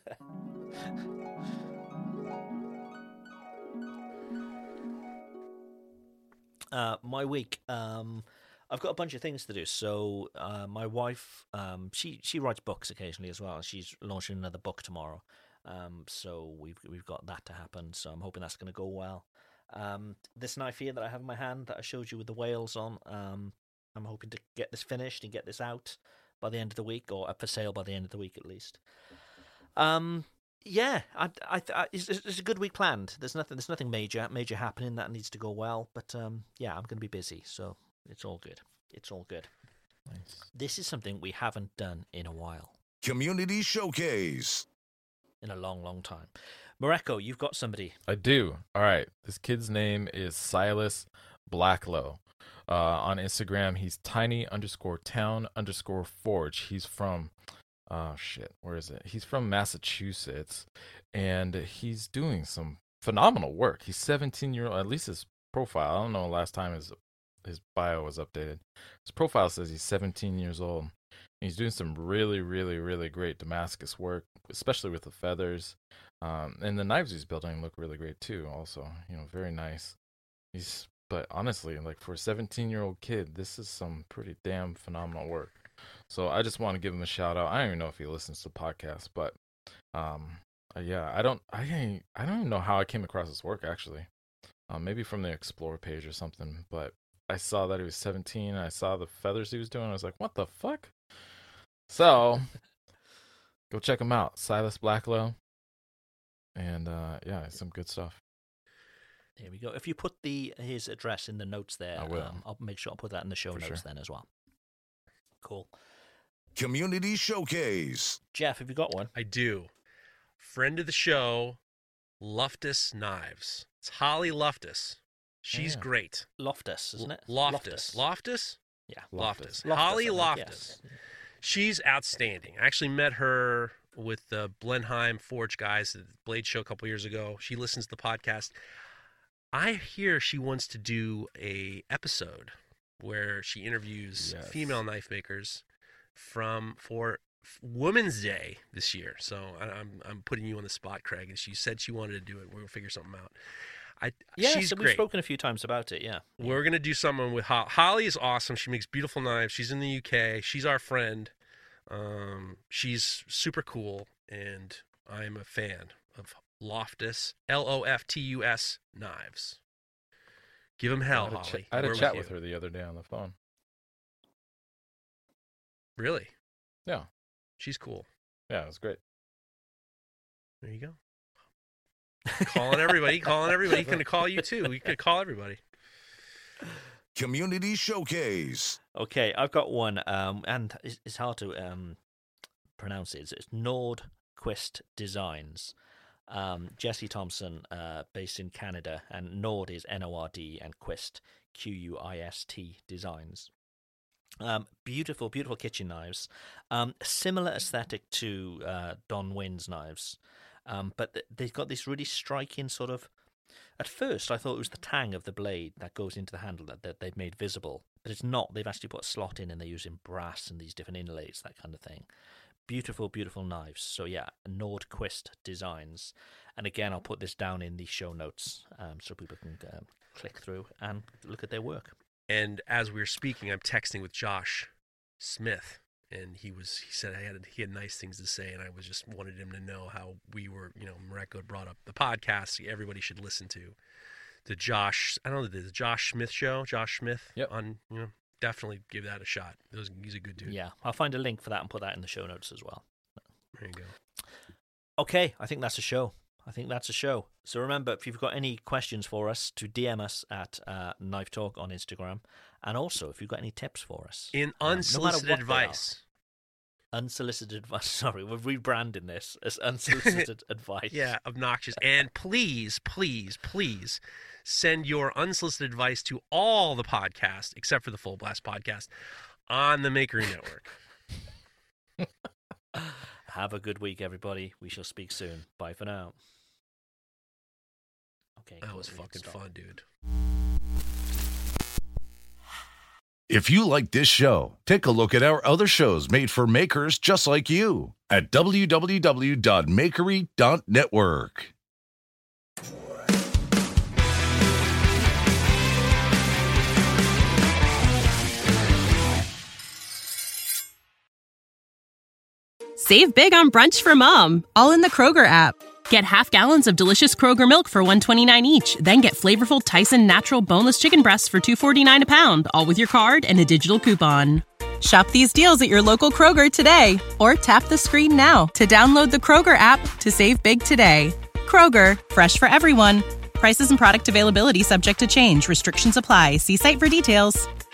My week. I've got a bunch of things to do. So my wife, she writes books occasionally as well. She's launching another book tomorrow. So we've got that to happen. So I'm hoping that's going to go well. This knife here that I have in my hand that I showed you with the whales on, I'm hoping to get this finished and get this out by the end of the week, or for sale by the end of the week at least. Yeah, it's a good week planned. There's nothing major happening that needs to go well, but yeah, I'm going to be busy, so it's all good. It's all good. Nice. This is something we haven't done in a while. Community Showcase. In a long, long time. Mareko, you've got somebody. I do. All right. This kid's name is Silas Blacklow. On Instagram, he's tiny_town_forge. He's from, where is it? He's from Massachusetts, and he's doing some phenomenal work. He's 17-year-old, at least his profile. I don't know last time his bio was updated. His profile says he's 17 years old. He's doing some really, really, really great Damascus work, especially with the feathers. And the knives he's building look really great too. Also, very nice. But honestly, for a 17-year-old kid, this is some pretty damn phenomenal work. So I just want to give him a shout out. I don't even know if he listens to podcasts, but yeah, I don't even know how I came across his work actually. Maybe from the Explore page or something. But I saw that he was 17. And I saw the feathers he was doing. I was like, what the fuck? So go check him out, Silas Blacklow. And yeah, it's some good stuff. There we go. If you put his address in the notes there, I will. I'll make sure I'll put that in the show For notes sure. then as well. Cool. Community Showcase. Jeff, have you got one? I do. Friend of the show, Loftus Knives. It's Holly Loftus. She's Yeah. great. Loftus, isn't it? Loftus. Loftus? Yeah. Loftus. Loftus, Holly I think, Loftus. yes. She's outstanding. I actually met her with the Blenheim Forge guys at the Blade Show a couple years ago. She listens to the podcast. I hear she wants to do a episode where she interviews Yes. female knife makers for Women's Day this year. So I'm putting you on the spot, Craig. And she said she wanted to do it. We're gonna figure something out. She's so we've great. spoken a few times about it, yeah. We're going to do something with Holly. Holly is awesome. She makes beautiful knives. She's in the UK. She's our friend. She's super cool, and I'm a fan of Loftus, Loftus Knives. Give him hell, Holly. I had a We're chat you. with her the other day on the phone. Really? Yeah. She's cool. Yeah, it was great. There you go. Calling everybody. He's going to call you too. He could call everybody. Community Showcase. Okay, I've got one, and it's hard to pronounce it. It's Nordquist Designs. Jesse Thompson, based in Canada, and Nord is Nord and Quist, Quist Designs. Beautiful, beautiful kitchen knives. Similar aesthetic to Don Wynn's knives, but they've got this really striking sort of. At first, I thought it was the tang of the blade that goes into the handle that they've made visible, but it's not. They've actually put a slot in, and they're using brass and these different inlays, that kind of thing. Beautiful, beautiful knives. So yeah, Nordquist Designs. And again, I'll put this down in the show notes so people can click through and look at their work. And as we were speaking, I'm texting with Josh Smith, and he said he had nice things to say, and I just wanted him to know how we were, Mareko brought up the podcast everybody should listen to. The Josh, I don't know, the Josh Smith show, Josh Smith. Yep. On, definitely give that a shot. He's a good dude. Yeah, I'll find a link for that and put that in the show notes as well. There you go. Okay, I think that's a show. So remember, if you've got any questions for us, to DM us at Knife Talk on Instagram. And also, if you've got any tips for us. In unsolicited advice. Unsolicited advice. Sorry, we're rebranding this as unsolicited advice. Yeah, obnoxious. And please, please, please send your unsolicited advice to all the podcasts, except for the Full Blast podcast, on the Makery Network. Have a good week, everybody. We shall speak soon. Bye for now. Okay, that was fucking fun, dude. If you like this show, take a look at our other shows made for makers just like you at www.makery.network. Save big on brunch for mom, all in the Kroger app. Get half gallons of delicious Kroger milk for $1.29 each. Then get flavorful Tyson natural boneless chicken breasts for $2.49 a pound, all with your card and a digital coupon. Shop these deals at your local Kroger today, or tap the screen now to download the Kroger app to save big today. Kroger, fresh for everyone. Prices and product availability subject to change. Restrictions apply. See site for details.